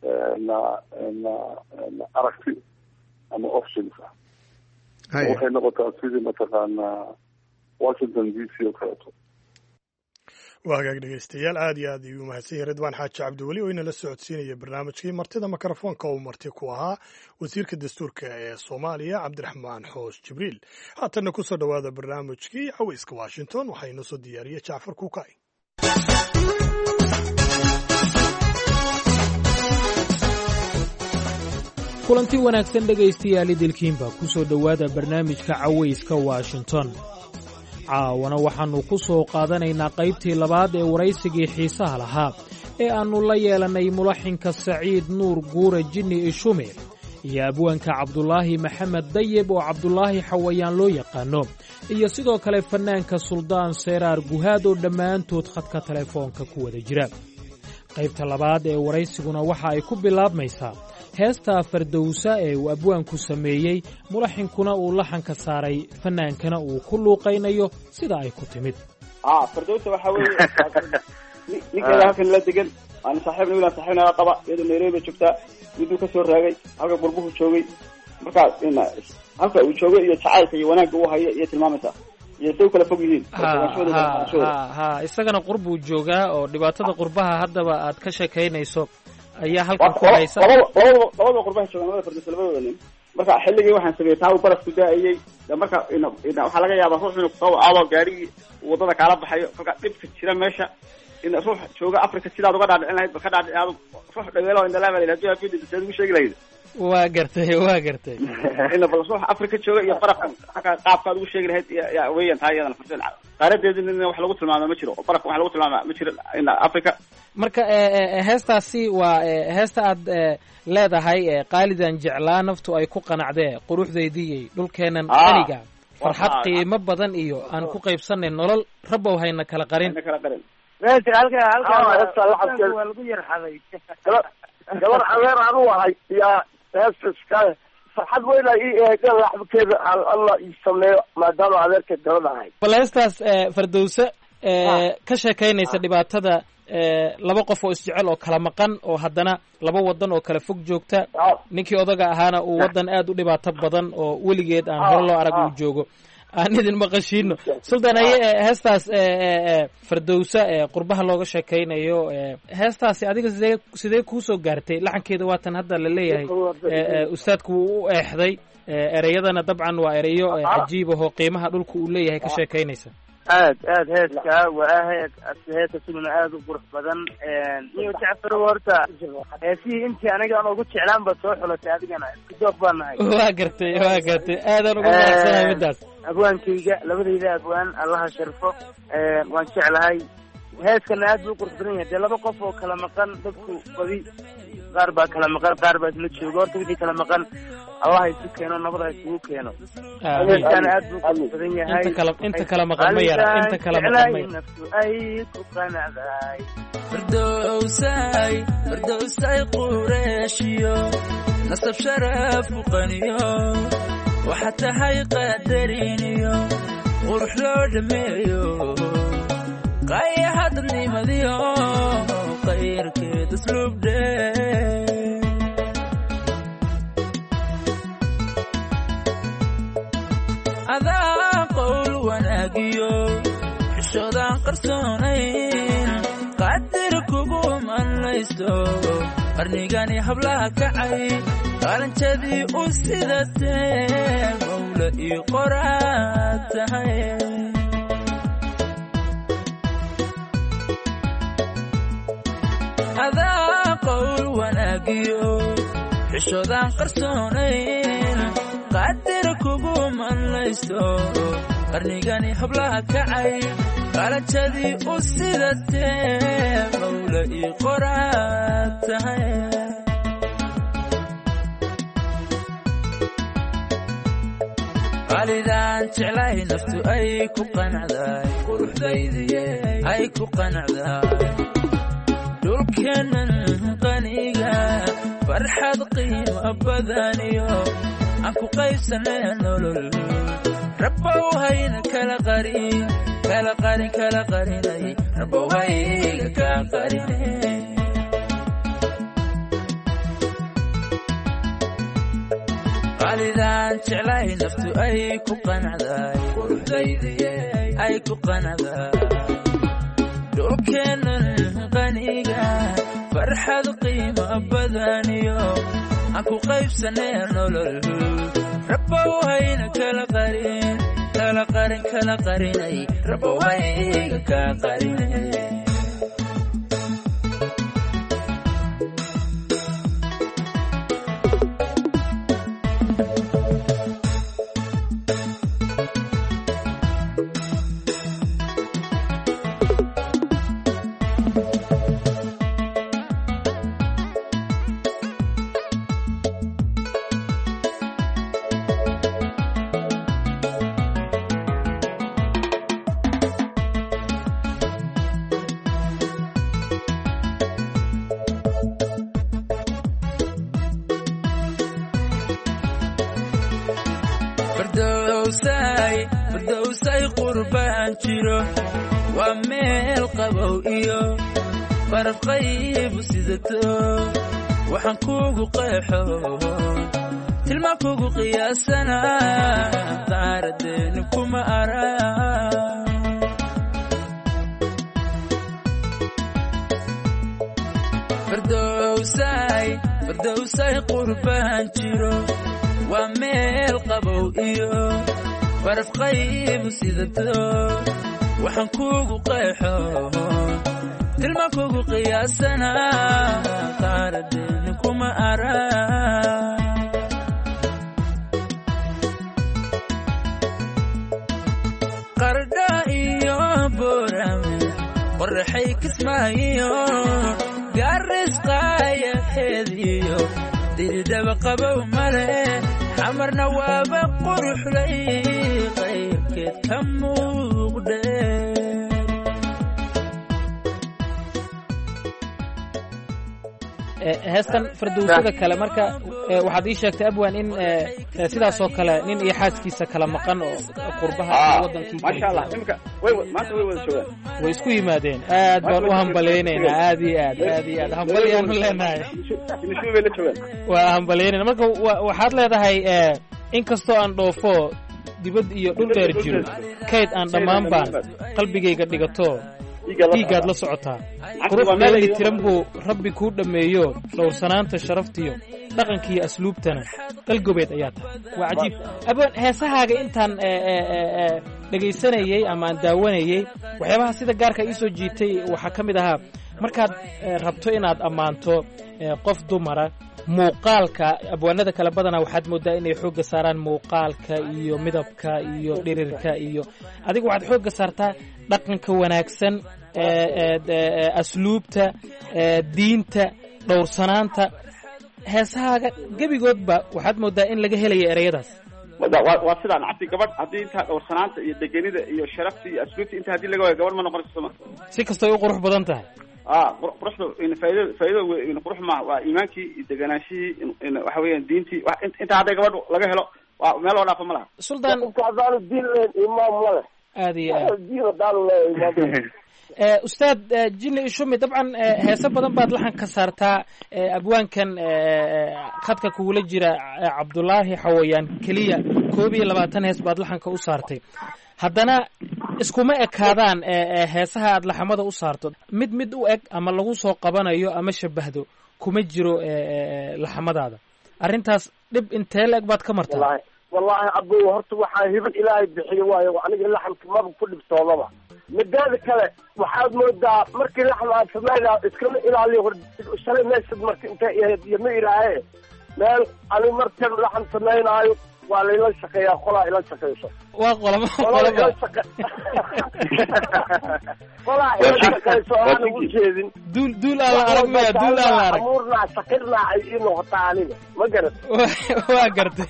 aragti ama options ah waxay noqotaa sidii mataqaanaa washington d c oo kaleeto waa hagaag dhegeystayaal aad iyo aad ayuu mahadsan yahay ridwaan xaaji cabdiweli oo inala socodsiinaya barnaamijkii martida mikrofoonka uu marti ku ahaa wasiirka dastuurka ee soomaaliya cabdiraxmaan xoos jibriil haatanna ku soo dhowaada barnaamijkii caweyska washington waxaa inoo soo diyaariyey jacfar kuukay kulanti wanaagsan dhegaystayaal idilkiinba ku soo dhowaada barnaamijka cawayska washington caawana waxaannu ku soo qaadanaynaa qaybtii labaad ee waraysigii xiisaha lahaa ee aannu la yeelannay mulaxinka saciid nuur guure jinni ishume iyo abwaanka cabdulaahi maxamed dayib oo cabdulaahi xawayaan loo yaqaano iyo sidoo kale fannaanka suldaan seeraar guhaad oo dhammaantood khadka telefoonka ku wada jira qaybta labaad ee waraysiguna waxa ay ku bilaabmaysaa heesta fardowsa ee uu abwaanku sameeyey mulaxinkuna uu laxanka saaray fannaankana uu ku luuqaynayo sida ay ku timid fardowsa waxa weeye ninkeeda halkan la degan aan saaxiibna wiilaan saaxiibna qaba iyadoo Nairobi joogtaa miduu ka soo raagay halka qurbuhu joogay marka halka uu joogay iyo jacaylka iyo wanaagga uu hayo iyo tilmaamaysa iyo soo kala fog yihiin isagana qurbuu joogaa oo dhibaatada qurbaha haddaba aad ka sheekaynayso ayaa halkan ku haysa labada qurbaha joogaan labada fardowsa labadooda nin marka xilligii waxaan sameeyay taa uu barafku daayay marka waxaa laga yaabaa ruux inuu soo aado gaarigii wadada kaala baxayo marka dhibka jira meesha in ruux jooga Afrika sidaad uga dhaadhicin lahayd ka dhaadhici aad ruux dhaweelo in la leeyahay hadii aad fiidid ugu sheegi lahayd waa gartay in bal ruux Afrika jooga iyo barafka qaabkaad ugu sheegi lahayd yaa weeyaan taayadana farsan qaaradeedina wax lagu tilmaamo ma jiro barafka wax lagu tilmaamo ma jiro in Afrika marka heestaasi waa heesta aad leedahay qaalidan jeclaa naftu ay ku qanacdee quruxdeedii dhulkeenan qaniga farxad qiimo badan iyo aan ku qaybsanay nolol rabow hayna kala qarin gabar adeer aan u ahay yaa heeska farxad weyn ay eegan laxbkeeda Allah ii sameeyo maadaama adeerka gabadh ahay bal heestaas fardowsa ka sheekaynaysa dhibaatada laba qof oo isjecel oo kala maqan oo haddana laba wadan oo kala fog joogta ninkii odaga ahaana uu wadan aad u dhibaato badan oo weligeed aan hore loo arag uu joogo aan idin maqashiino suldan aye heestaas fardowsa qurbaha looga sheekaynayo heestaasi adiga sidee kuu soo gaartay laxankeeda waatan hadda la leeyahay ustaadku wuu u eexday ereyadana dabcan waa ereyo cajiib ahoo qiimaha dhulka uu leeyahay ka sheekaynaysa aad heeska waa heesa sunna aad u qurux badan iyo jacfar horta heesihii intii aniga aan ugu jeclaan ba soo xulatay adigana isku dooq baan nahay waa gartay aadaan ugu faraxsanahay midaas abwaankayga labadayda abwaan allaha sharfo waan jeclahay heeskana aad buu qurux badan yahay dee laba qof oo kala maqan dadku badi qaar baa kala maqan qaar baa isla jooga horta wixii kala maqan Allah isu keeno nabada isugu keeno heeskana aad buu qurux badan yahay inta kala maqan ma yara inta kala maqan ma naftu ay ku qanacday fardowsay qureeshiyo nasab sharaf qaniyo waxa tahay qadariniyo qurux loo dhameeyo qayahad nimadiyo qayrkeed slubde adaa qowl wanaagiyo xishoodan qarsoonayn qadir kugu manlaysto qarnigani hablaha kacay qalanjadii u sidatee mawla ii qoraad tahay adaa qowl wanaagiyo xishoodan qarsoonayn qadir kugu manlaysto qarnigani hablaha kacay qalanjadii u sidatee mawla ii qoraad tahay qaalidan jeclay naftu ay ku qanacday quruxdaydiye ay ku qanacday dhulkeenan qaniga farxad qiimo badaniyo aan ku qaybsanay nolol rabbow hayna kala qarinay rabbow hayga ka qarinay qaalidan jeclay naftu ay ku qanacday quruxdaydiye ay ku qanacday dhulkeenan qaniga farxad qiimo badaniyo aan ku qaybsanay nolol rabbow hayna kala qarinay rabbow hayga ka qarinay fardowsay qurbaan jiro waa meel qabow iyo baraf qayb sidato waxaan kugu qeexo tilmaan kugu qiyaasana qaaradeen kuma ara fardowsay qurbaan jiro waa meel qabow iyo baraf qayb sidato waxaan kugu qeexo tilmaan kugu qiyaasana qaaradeen kuma ara qardha iyo boorame qorraxay kismaayo gaarrisqaaya heediyo diridaba qabow male xamarna waaba quruxlay qaybkeed ka muuqde heestan fardowsada kale marka waxaad ii sheegtay abwan in sidaasoo kale nin iyo xaaskiisa kala maqan oo qurbaha wadankii maasha Allah imka maanta way wada joogaan way isku yimaadeen aad baan u hambaleynaynaa aad iyo aad hambaliyaan u leenahay la joogaan waa hambaleynaynaa marka waxaad leedahay inkastoo aan dhoofo dibad iyo dhul dheer jiro kayd aan dhammaan baan qalbigayga dhigato dhiigaad la socotaa qurux meeli tiran buu rabbi kuu dhammeeyo dhowrsanaanta sharaftiyo dhaqankiiyo asluubtana qalgobeed ayaa tahay waa cajiib abwan heesahaaga intaan dhegaysanayey ama aan daawanayey waxyaabaha sida gaarka ii soo jiitay waxaa ka mid ahaa markaad rabto inaad ammaanto qof dumara muuqaalka abwaanada kale badanaa waxaad moodaa inay xoogga saaraan muuqaalka iyo midabka iyo dhirirka iyo adiga waxaad xoogga saartaa dhaqanka wanaagsan asluubta diinta dhowrsanaanta heesahaaga gebigoodba waxaad moodaa in laga helayo ereyadaas waa sidaan cabdi gabadh haddii intaa dhowrsanaanta iyo degenida iyo sharafta iyo asluubta inta haddii laga waayo gabadh ma noqonayso soma si kastoo u qurux badan tahay quruxda faa'iido weyn qurux ma waa iimaankii iyo deganaashihii waxa weeyaan diintii inta hadday gabadh laga helo waa meel loo dhaafo ma laha sultan haddaanu diin lahayn imaam ma leh aad iyo aad diin haddaanu leeyahay imaam ustaad jinni ishumi dabcan heese badan baad laxan ka saartaa abwaankan khadka kugula jira cabdulaahi xawayaan keliya 21 hees baad laxanka u saartay haddana iskuma ekaadaan heesaha aad laxamada u saarto mid u eg ama lagu soo qabanayo ama shabahdo kuma jiro laxamadaada arrintaas dhib intee la eg baad ka martaa wallahi abuu horta waxaa hiban ilaahay bixiyo waayo aniga laxamka maba ku dhibtoodaba midaada kale waxaad moodaa markii laxam aad sameynaa iskama ilaaliyo shalay meeshad marka intay ahayd iyo ma ilaahe meel ani markan laxam sameynaayo waa layla shaqeeyaa qolaa ila shaqeyso waa qolama qolaa ila shaqeyso aan ugu jeedin duul aan la arag maya duul aan la arag amuurnaa shaqirnaa ay ii noqotaa aniga ma garat waa gartay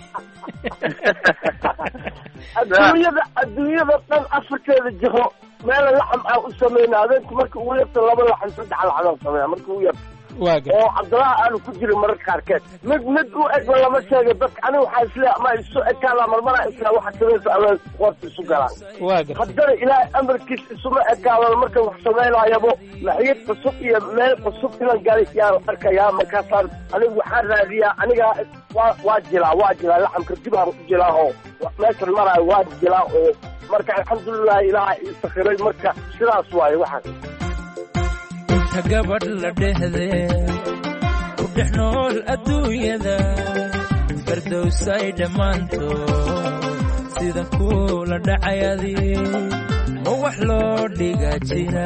adduunyada dhan afarteeda jiho meela laxam aan u sameyna habeenku marka ugu yarta 2 laxam 3 laxam sameeya marka ugu yarta oo cabdullah aanu ku jirin mararka qaarkeed mid u eg lama sheegay dadka aniga waxaa isle ama isu ekaala marmara isla waxa samaysa aween qoorta isu galaan haddana ilaahay amarkiis isuma ekaado marka wax sameynayabo maxiyad cusub iyo meel cusub inaan galay yaan arkayaa markaasaan aniga waxaan raadiyaa aniga waa jilaa laxamka dib aan u jilaa oo meeshan maraayo waa jilaa oo marka alxamdulilah ilaahay ii sakhiray marka sidaas waaye waxaan gabadh la dhehde ku dhex nool adduunyada fardowsay dhammaantood sidan kula dhacayadi ma wax loo dhiga jira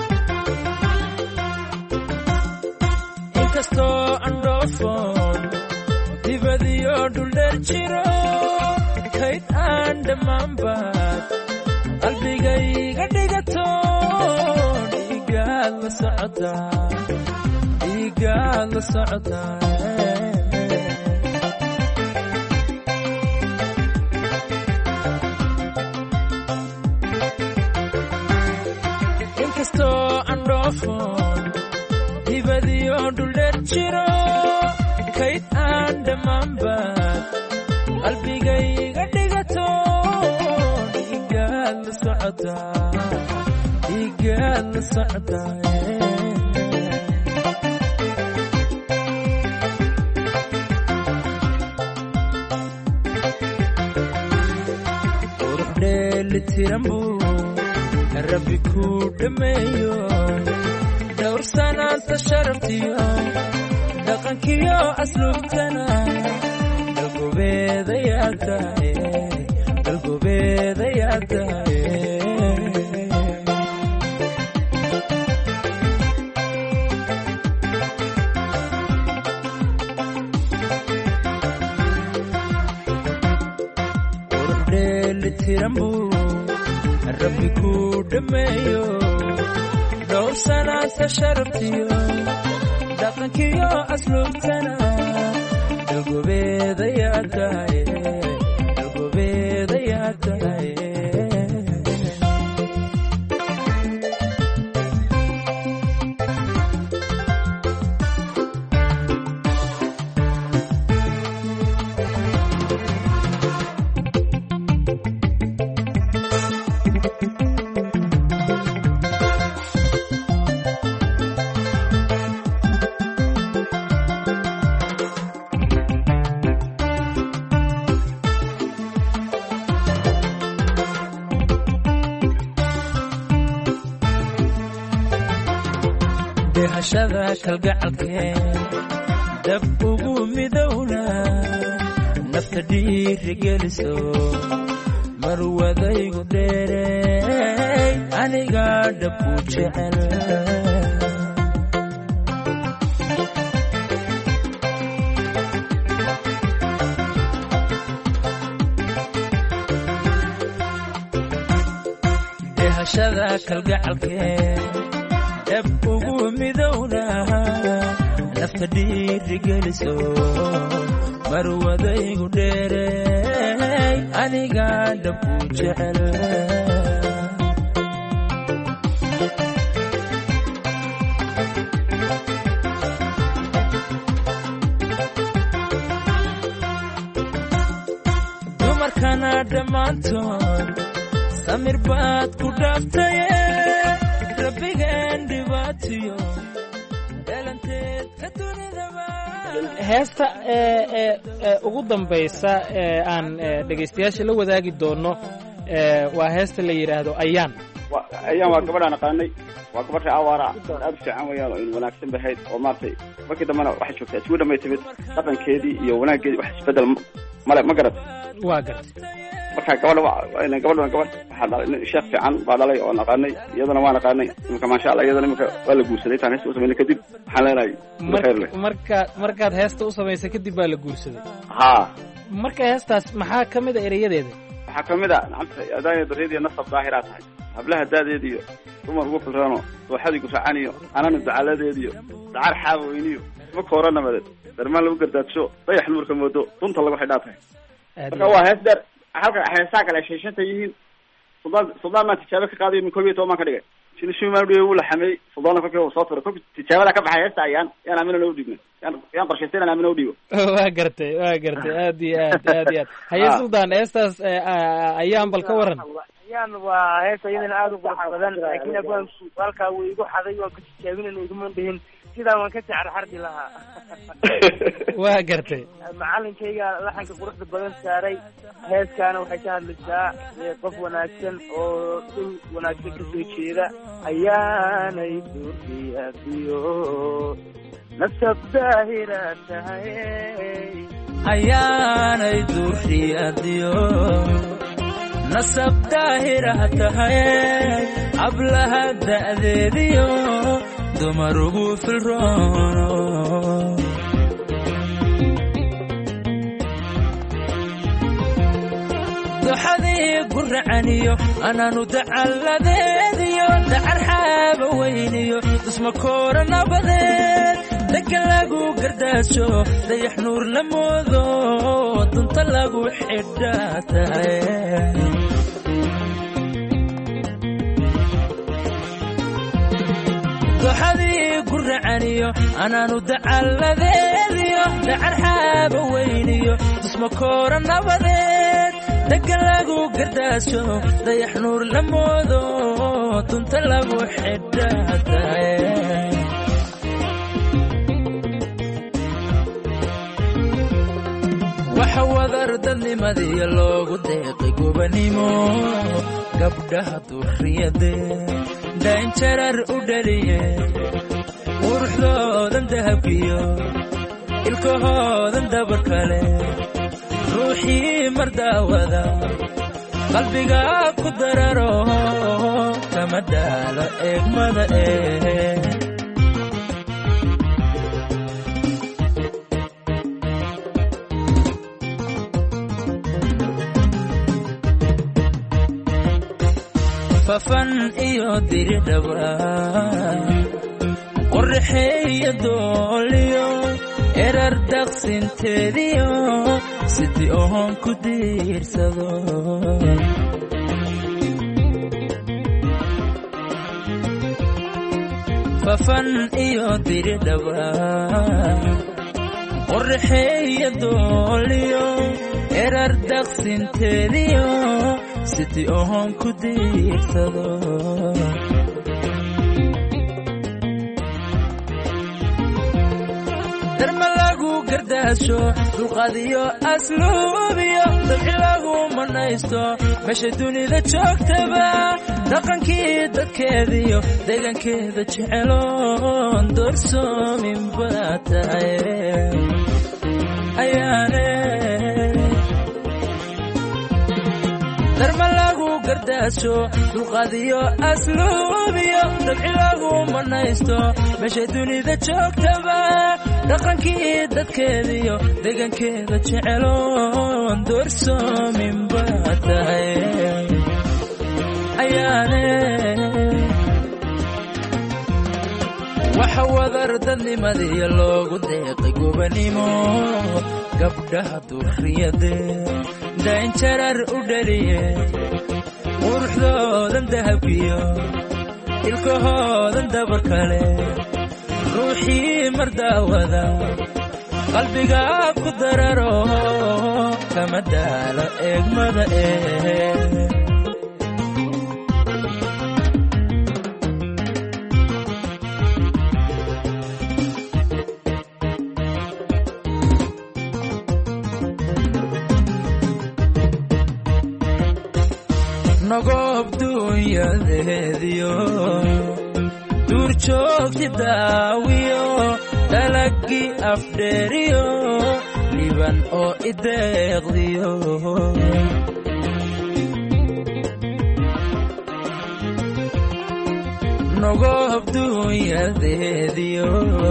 inkastoo aan dhoofon dhuldheer jiro kayd aan dhammaanbaad qalbigayga dhigato dhiigaad la socotaa inkastoo aan dhoofo dibadiyo dhuldheer jiro kayd aan dhammaanbaad qalbigayga dhigato dhiigaad la socotaa qurux dheelitiran buu rabbi ku dhameeyo dhowr sanaanta sharaftiyo dhaqankiyo asluubtana dalgobeedayaa tahay qurux dheelitiran buu rabbi ku dhameeyo dhowr sanaanta sharaftiyo dhaqankiyo asluubtana dalgobeedayaa tahay dehashada kalgacalkeen dab ugu midowna nafta dhiirigeliso marwadaygu dheerey aniga dhabku jecel dehashada kalgacalkeen dab ugu midowna nafta dhiirigeliso marwadaygu dheerey aniga dhabku jecel dumarkana dhammaantood samir baad ku dhaaftaye rabbigan dhibaatiyo dhalanteed ka dunidaba heesta ugu dambaysa aan dhegaystayaasha la wadaagi doono waa heesta la yidhaahdo ayaan waa gabadhaan aqaanay waa gabadha awaara aad u fiican weeyaan oo in wanaagsan bahayd oo maaragtay markii dambena waxay joogtaa isgu dhamay timid dhaqankeedii iyo wanaaggeedii wax isbedel male ma garat waa garat marka gabadha gabadh waxaa dhalay sheekh fiican baa dhalay oo naqaanay iyadana waa naqaanay imika maasha allah iyadana imika waa la guursaday taan heesta u samaynay kadib waxaan leenahay khayr leh markaad heesta u samaysay kadib baa la guursaday haa marka heestaas maxaa ka mid a erayadeeda waxaa ka mid a nacamta adaaya dareediyo nasab daahiraa tahay hablaha daadeediyo dumar ugu filraano dooxadii gufacaniyo anana ducaaladeediyo dacar xaaweyniyo isma koora nabadeed darmaan lagu gardaadsho dayax nuurka moodo dunta lagu xidhaa tahay marka waa hees dheer halka heesaa kale sheeshanta yihiin suldaan maa tijaabo ka qaadayo min 12 maan ka dhigay shinishumaadhiyo wuu la xameeyey suldaana kolkii uu soo turay kolkii tijaabada ka baxay heesta ayaan amina loo dhiibnay yaan qorshaystay inaan amina u dhiibo waa gartay aad iyo aad haye suldaan heestaas ayaan bal ka waran ayaan waa heesta iyadana aad u qurux badan laakiin abwaanku halkaa wuu igu xaday waan ka tijaabinayna iguma dhihin sidaa waan ka jacarxardi lahaa waa gartay macalinkayga laxanka quruxda badan saaray heeskaana waxay ka hadlaysaa qof wanaagsan oo dhul wanaagsan ka soo jeeda ayaanay duurkiyaadiyo nasab daahira tahay ayaanay duurkiyaadiyo nasab daahira tahay ablaha da'deediyo dumar ugu filroono guracaniyo anaanu dacalladeediyo dacar xaaba weyniyo dhisma koora nabadeed degan lagu gardaasho dayax nuur la moodo dunta lagu xidhaa tahay doxadii guracaniyo anaanu dacalladeediyo dacar xaaba weyniyo dhisma koora nabadeed degan lagu gardaasho dayax nuur la moodo dunta lagu xidhaa tahay waxa wadar dadnimadiiyo loogu deeqay gobanimo gabdhaha durriyadee daynjarar u dhaliye quruxdoodan dahabkiyo ilkahoodan dabar kale ruuxii mar daawada qalbiga ku dararo kama daalo eegmada fafan iyo diridhaba qorraxeeya dooliyo erar daqsinteediyo sidii oon ku diirsado fafan iyo diridhaba qorraxeeya dooliyo erar daqsinteediyo sidii oon ku diirsado darma lagu gardaasho dulqaadiyo asluubiyo dabci lagu manaysto meesha dunida joogtaba dhaqankii dadkeediyo deegaankeeda jeceloon doorsoomin baa tahay ayaane darma lagu gardaasho dulqaadiyo asluubiyo dabci lagu manaysto meesha dunida joogtaba dhaqankii dadkeediyo deegaankeeda jeceloon doorsoomin baa tahay ayaane waxa wadar dadnimadiiyo loogu deeqay gobanimo gabdhaha durriyadee daynjarar u dhaliye quruxdoodan dahabkiyo ilkahoodan dabar kale ruuxii mar daawada qalbiga ku dararo kama daalo eegmada nogob dunyadeediyo duur joogti daawiyo dalagii afdheeriyo liban oo ideeqdiyo nogob dunyadeediyo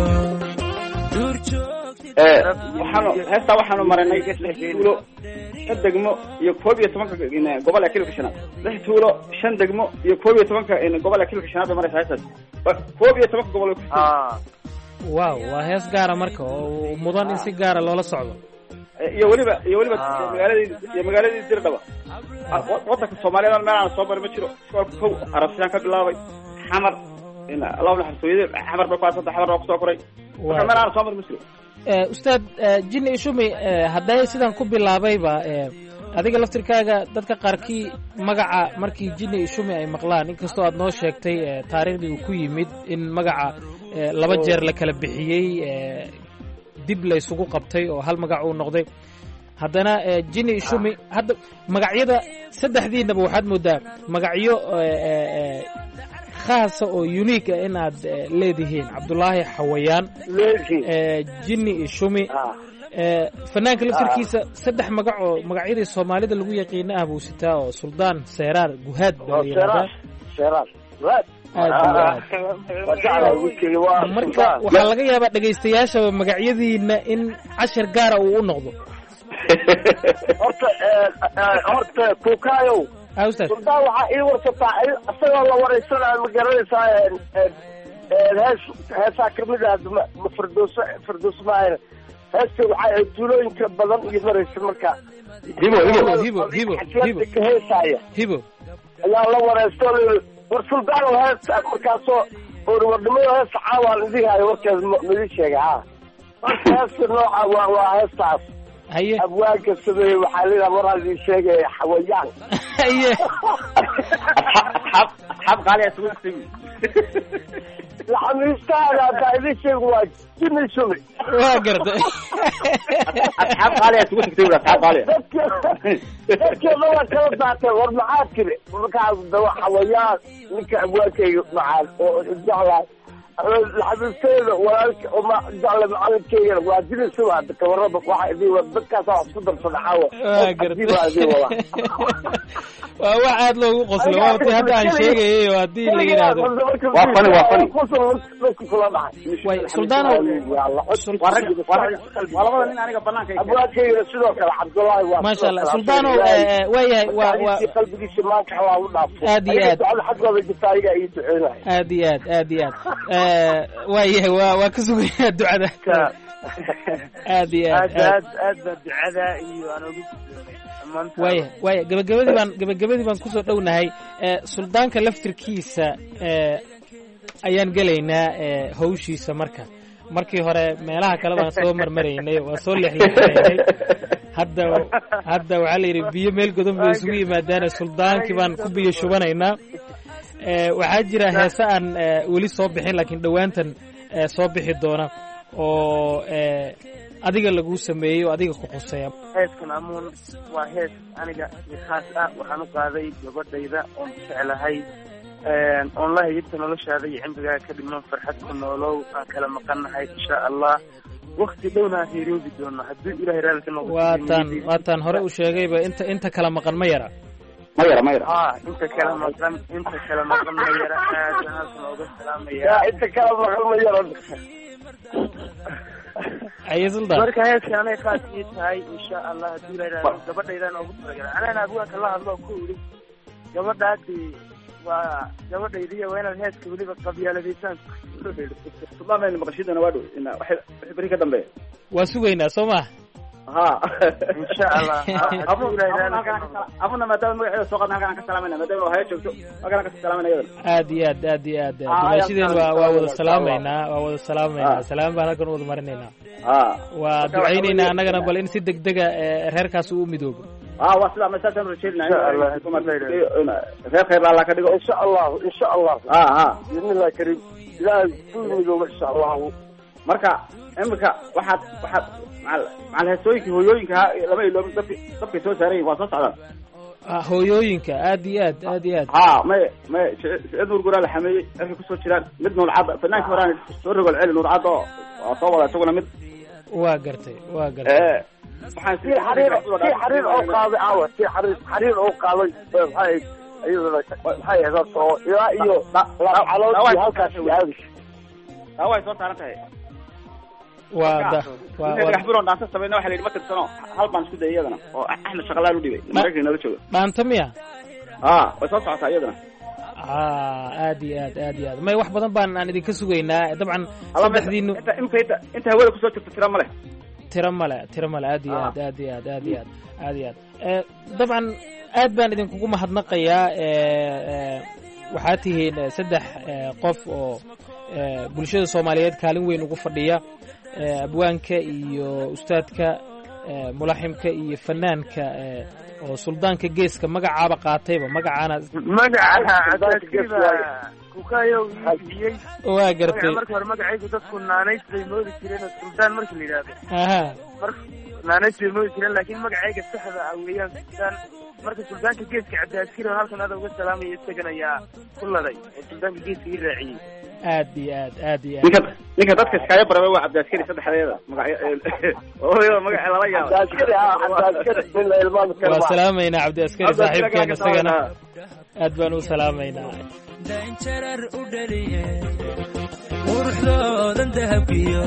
heestaa waxaanu marinay 6 tuulo 5 degmo iyo 11 gobol ee kilka shanaad 6 tuulo 5 degmo iyo 11 gobol ee kilka shanaad maraysa heestaas 11 gobol waaw waa hees gaara marka oo mudan in si gaara loola socdo iyo waliba magaaladii dirdhaba wadanka Soomaaliyeed meel aan soo barin ma jiro kow arabsiyan ka bilaabay xamar Allahu naxariiso xamar ba qaasada xamar oo soo koray meel aan soo barin ma jiro ustaad jinni ishumi hadday sidan ku bilaabayba adiga laftirkaaga dadka qaarkii magaca markii jinni ishumi ay maqlaan inkastoo aad noo sheegtay taariikhdii uu ku yimid in magaca laba jeer la kala bixiyey dib la isugu qabtay oo hal magac uu noqday haddana jinni ishumi hadda magacyada saddexdiinaba waxaad moodaa magacyo khaasa oo unique ah in aad leedihiin cabdulaahi xawayaan jinni ishumi fanaanka laftirkiisa saddex magac oo magacyadii soomaalida lagu yaqiina ah buu sitaa oo suldaan seeraar guhaad baa la yidhahdaa marka waxaa laga yaabaa dhegaystayaashaba magacyadiina in cashar gaara uu u noqdo horta kuukaayow suldaan waxaa ii warsataa isagoo la waraysanaayo ma garanaysaa heesaa kamid ah fardoos maahan heesta waxay ahayd tuulooyinka badan iyo maraysa marka ka heesaaya ayaa la waraysto war suldaan heesta markaasoo warnimada heesta caawaan idin hayo warkeed madii sheegay marka heesta nooca waa heestaas abwaanka sameeye waxaa leedaha waraa idin sheegaya xawayaan asxaab qaaliya isugu timi laxamiistaada haddaa idin sheegu waa jini shumi waa gartay asxaab qaaliya isugu tagtay asxaab qaaliya dadkeeda waa kala daatay war maxaa tiri markaas dawa xawayaan ninka abwaankayga macaan oo jeclahay laxamiisteeda walaalka uma jecla macalinkeygana waa jini shumi hadda kawaraba waxa idin wada dadkaasa wax isku darsada xawa waa gartay waa wax aad loogu qoslo waati hadda aan sheegayay oo haddii la yidhaahdo waa fani way suldaano waa labada nin aniga banaanka abwaadkayga sidoo kale cabdullaahi waa maasha allah suldaano waayahay waa qalbigiisa maanka waa u dhaafo aad iyo aad xaggooda jirta ayaga ii duceynaya aad iyo aad waayahay waa ka sugayaa ducada aad iyo aad baa ducada iyo aan ugu waaya gabagabadii baan kusoo dhownahay suldaanka laftirkiisa ayaan gelaynaa hawshiisa markii hore meelaha kale baan soo marmaraynay waa soo leexleexinaynay hadda waxaa la yidhi biyo meel godan bay isugu yimaadaane suldaankii baan ku biyo shubanaynaa waxaa jira heese aan weli soo bixin laakiin dhowaantan soo bixi doona oo adiga laguu sameeyey oo adiga ku khuseeya heeskan amuun waa hees aniga khaas ah waxaan u qaaday gabadhayda oon jeclahay oon la hayibta noloshaada iyo cimrigaaga ka dhiman farxad ku noolow aan kala maqannahay insha allah wakti dhowna aan heeroobi doono hadduu ilahay raali ka noqdo waataan hore u sheegayba inta kala maqan ma yara inta kala maqan ma yara aad halkan ooga salaamaya inta kala maqan ma yara marka heeska anay khaas ii tahay insha allah haddii la yidhahdo gabadhaydaan ugu talagala anana abwaanka la hadlo ku iri gabadhaasi waa gabadhaydiya waa inaad heeska weliba qabyaaladaysaan suldaanayna maqashidana waa dhow waxay beri ka dambeeya waa sugaynaa soo ma insha allah abuna maadaama magaceeda soo qadna halkaan ka salaamayna maadaama haya joogto halkaan ka salaamayna iyadana aad iyo aad dumaashideen waa wada salaamaynaa salaam baan halkan u wada marinaynaa waa ducaynaynaa annagana bal in si degdega reerkaas uu midoobo waa sidaa masaasaan rajeynaa reer khayr alla ka dhigo insha allah bismillahi kariim ilaahay ku midoobo insha allah marka imika waxaad macal heesooyinkii hooyooyinka lama iloobin dabkay soo saaran yihin waa soo socdaan hooyooyinka aad iyo aad may siciid nuur guraa la xameeyey erkay kusoo jiraan mid nuurcadda fanaankii horaan soo rogol celi nuurcadda oo waa soo wada isaguna mid waa gartay si xariir oo qaaday awa si xariir oo qaaday maxay ahayd oo ilaa iyo caloosii halkaas yaadis taa way soo saaran tahay waa dhaansa samayna waxa la yidhi ma tirsano hal baan isku dayay iyadana oo axmed shaqalaal u dhibay maraykanka nala jooga dhaanta miya way soo socotaa iyadana aad iyo aad may wax badan baan aan idinka sugaynaa dabcan saddexdiinu inta hawada kusoo jirta tira male aad iyo aad dabcan aad baan idinkugu mahadnaqayaa waxaad tihiin saddex qof oo bulshada soomaaliyeed kaalin weyn ugu fadhiya abwaanka iyo ustaadka mulaximka iyo fanaanka oo suldaanka geeska magacaaba qaatayba magacaana waa gartay marka hore magacaygu dadku naanays bay moodi jireen oo suldaan markii la yidhaahdo naanays bay moodi jireen laakiin magacayga saxda ah weeyaan suldaan marka suldaanka geeska cabdiaskari oo halkan aada uga salaamaya isagan ayaa ku laday oo suldaanka geeska ii raaciyey aad iyo aad ninka dadka iskaaga baraba waa cabdiaskari saddexdeeda magaca lala yaabo waa salaamaynaa cabdiaskari saaxiibkeena isagana aad baan u salaamaynaa dainjarar u dhaliye quruxdoodan dahabkiyo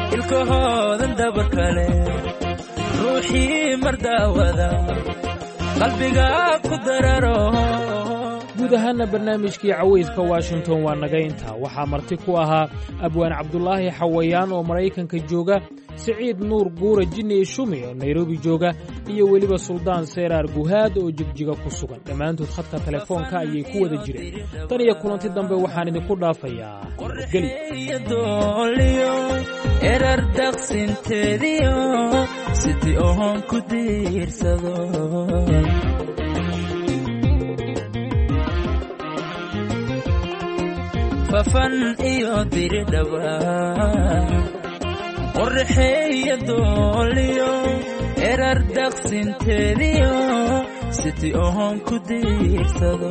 ilkahoodan dabar kale ruuxii mar daawada qalbiga ku dararo guud ahaana barnaamijkii cawayska washington waa naga intaa waxaa marti ku ahaa abwaan cabdulaahi xawayaan oo maraykanka jooga siciid nuur guura jinni shumi oo nairobi jooga iyo weliba suldaan seeraar guhaad oo jigjiga ku sugan dhammaantood khadka telefoonka ayay ku wada jireen tan iyo kulanti dambe waxaan idinku dhaafayaa erar daqsinteediyo sidii oon ku diirsado fafan iyo diridhaba qorraxeeya dooliyo erar daqsinteediyo sidii oon ku diirsado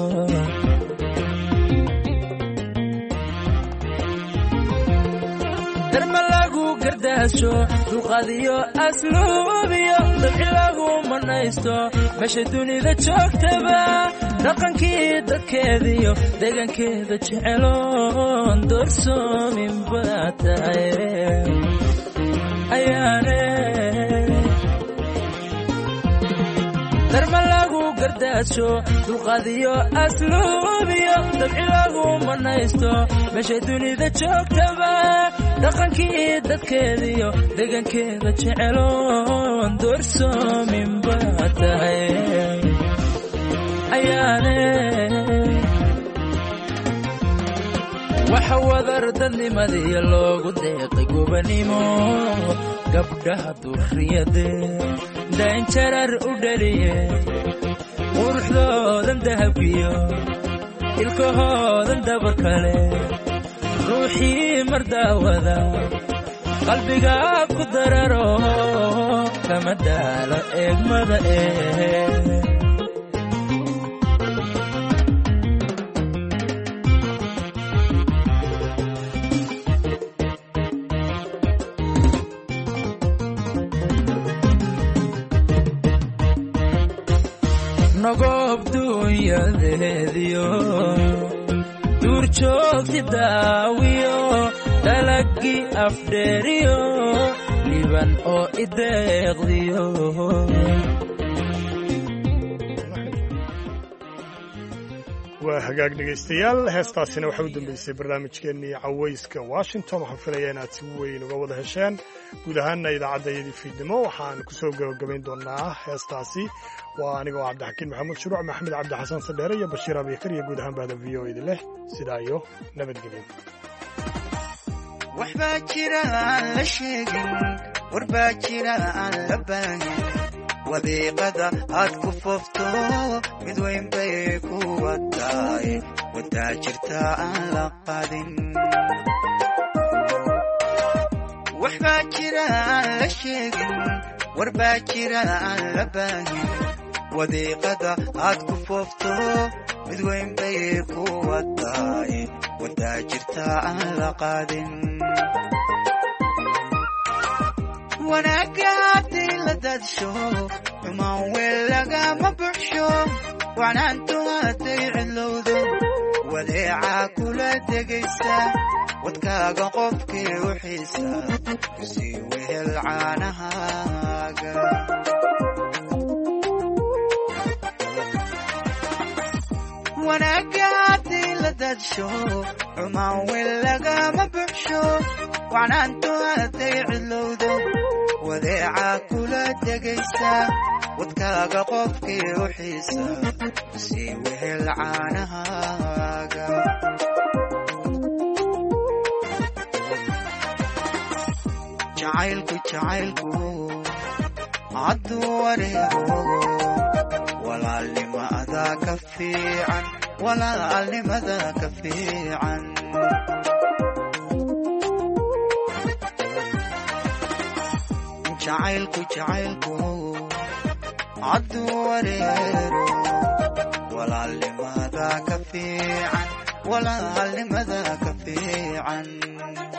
darma lagu gardaasho dulqaadiyo asluubiyo dabci lagu manaysto meesha dunida joogtaba dhaqankii dadkeediyo deegaankeeda jeceloon doorsoomin baa tahay ayaane darma lagu gardaasho dulqaadiyo asluubiyo dabci lagu manaysto meesha dunida joogtaba dhaqankii dadkeediyo deegaankeeda jeceloon doorsoomin baa tahay ayaane waxa wadar dadnimadiiyo loogu deeqay gubanimo gabdhaha durriyade daanjarar u dhaliye quruxdoodan dahabkiyo ilkahoodan dabar kale ruuxii mardaawada qalbiga ku dararo kama daalo eegmada nogob dunyadeediyo duur joogti daawiyo dalagii afdheeriyo liban oo ideeqdiyo waa hagaag dhegaystayaal heestaasina waxaa u dambeysay barnaamijkeennii cawayska washington waxaan filayaa inaad si weyn uga wada hesheen guud ahaana idaacaddayadii fiidnimo waxaan ku soo gabagabayn doonaa heestaasi waa anigoo cabdixakiin maxamuud shuruuc maxamed cabdi xasan sadheere iyo bashiir abikar iyo guud ahaan bahda v o eda leh sidaa iyo nabadgelyo waxbaa jira aan la sheegin warbaa jira aan la baahin wadiiqada aad ku foofto mid weyn bay ku wadaay wadaa jirta aan la qadin waxbaa jira aan la sheegin warbaa jira aan la baahin wadiiqada aad ku foofto mid weyn bay ku wadaay wadaa jirta aan la qadin wanaagga haddii la daadsho xumaan weel lagama buxsho wacnaantu hadday cidlowdo wadeecaa kula degaysa wadkaaga qofkii u xiisa kusii wehel caanahaaga wanaagga haddii la daadsho xumaan weel lagama buxsho wacnaantu hadday cidlowdo wadeecaa kula degaysa wadkaaga qofkii u xiisa kusii wehel caanahaaga jacaylku hadduu wareego walaalnimada ka fiican walaalnimada ka fiican jacaylku hadduu wareero walaalnimada ka fiican walaalnimada ka fiican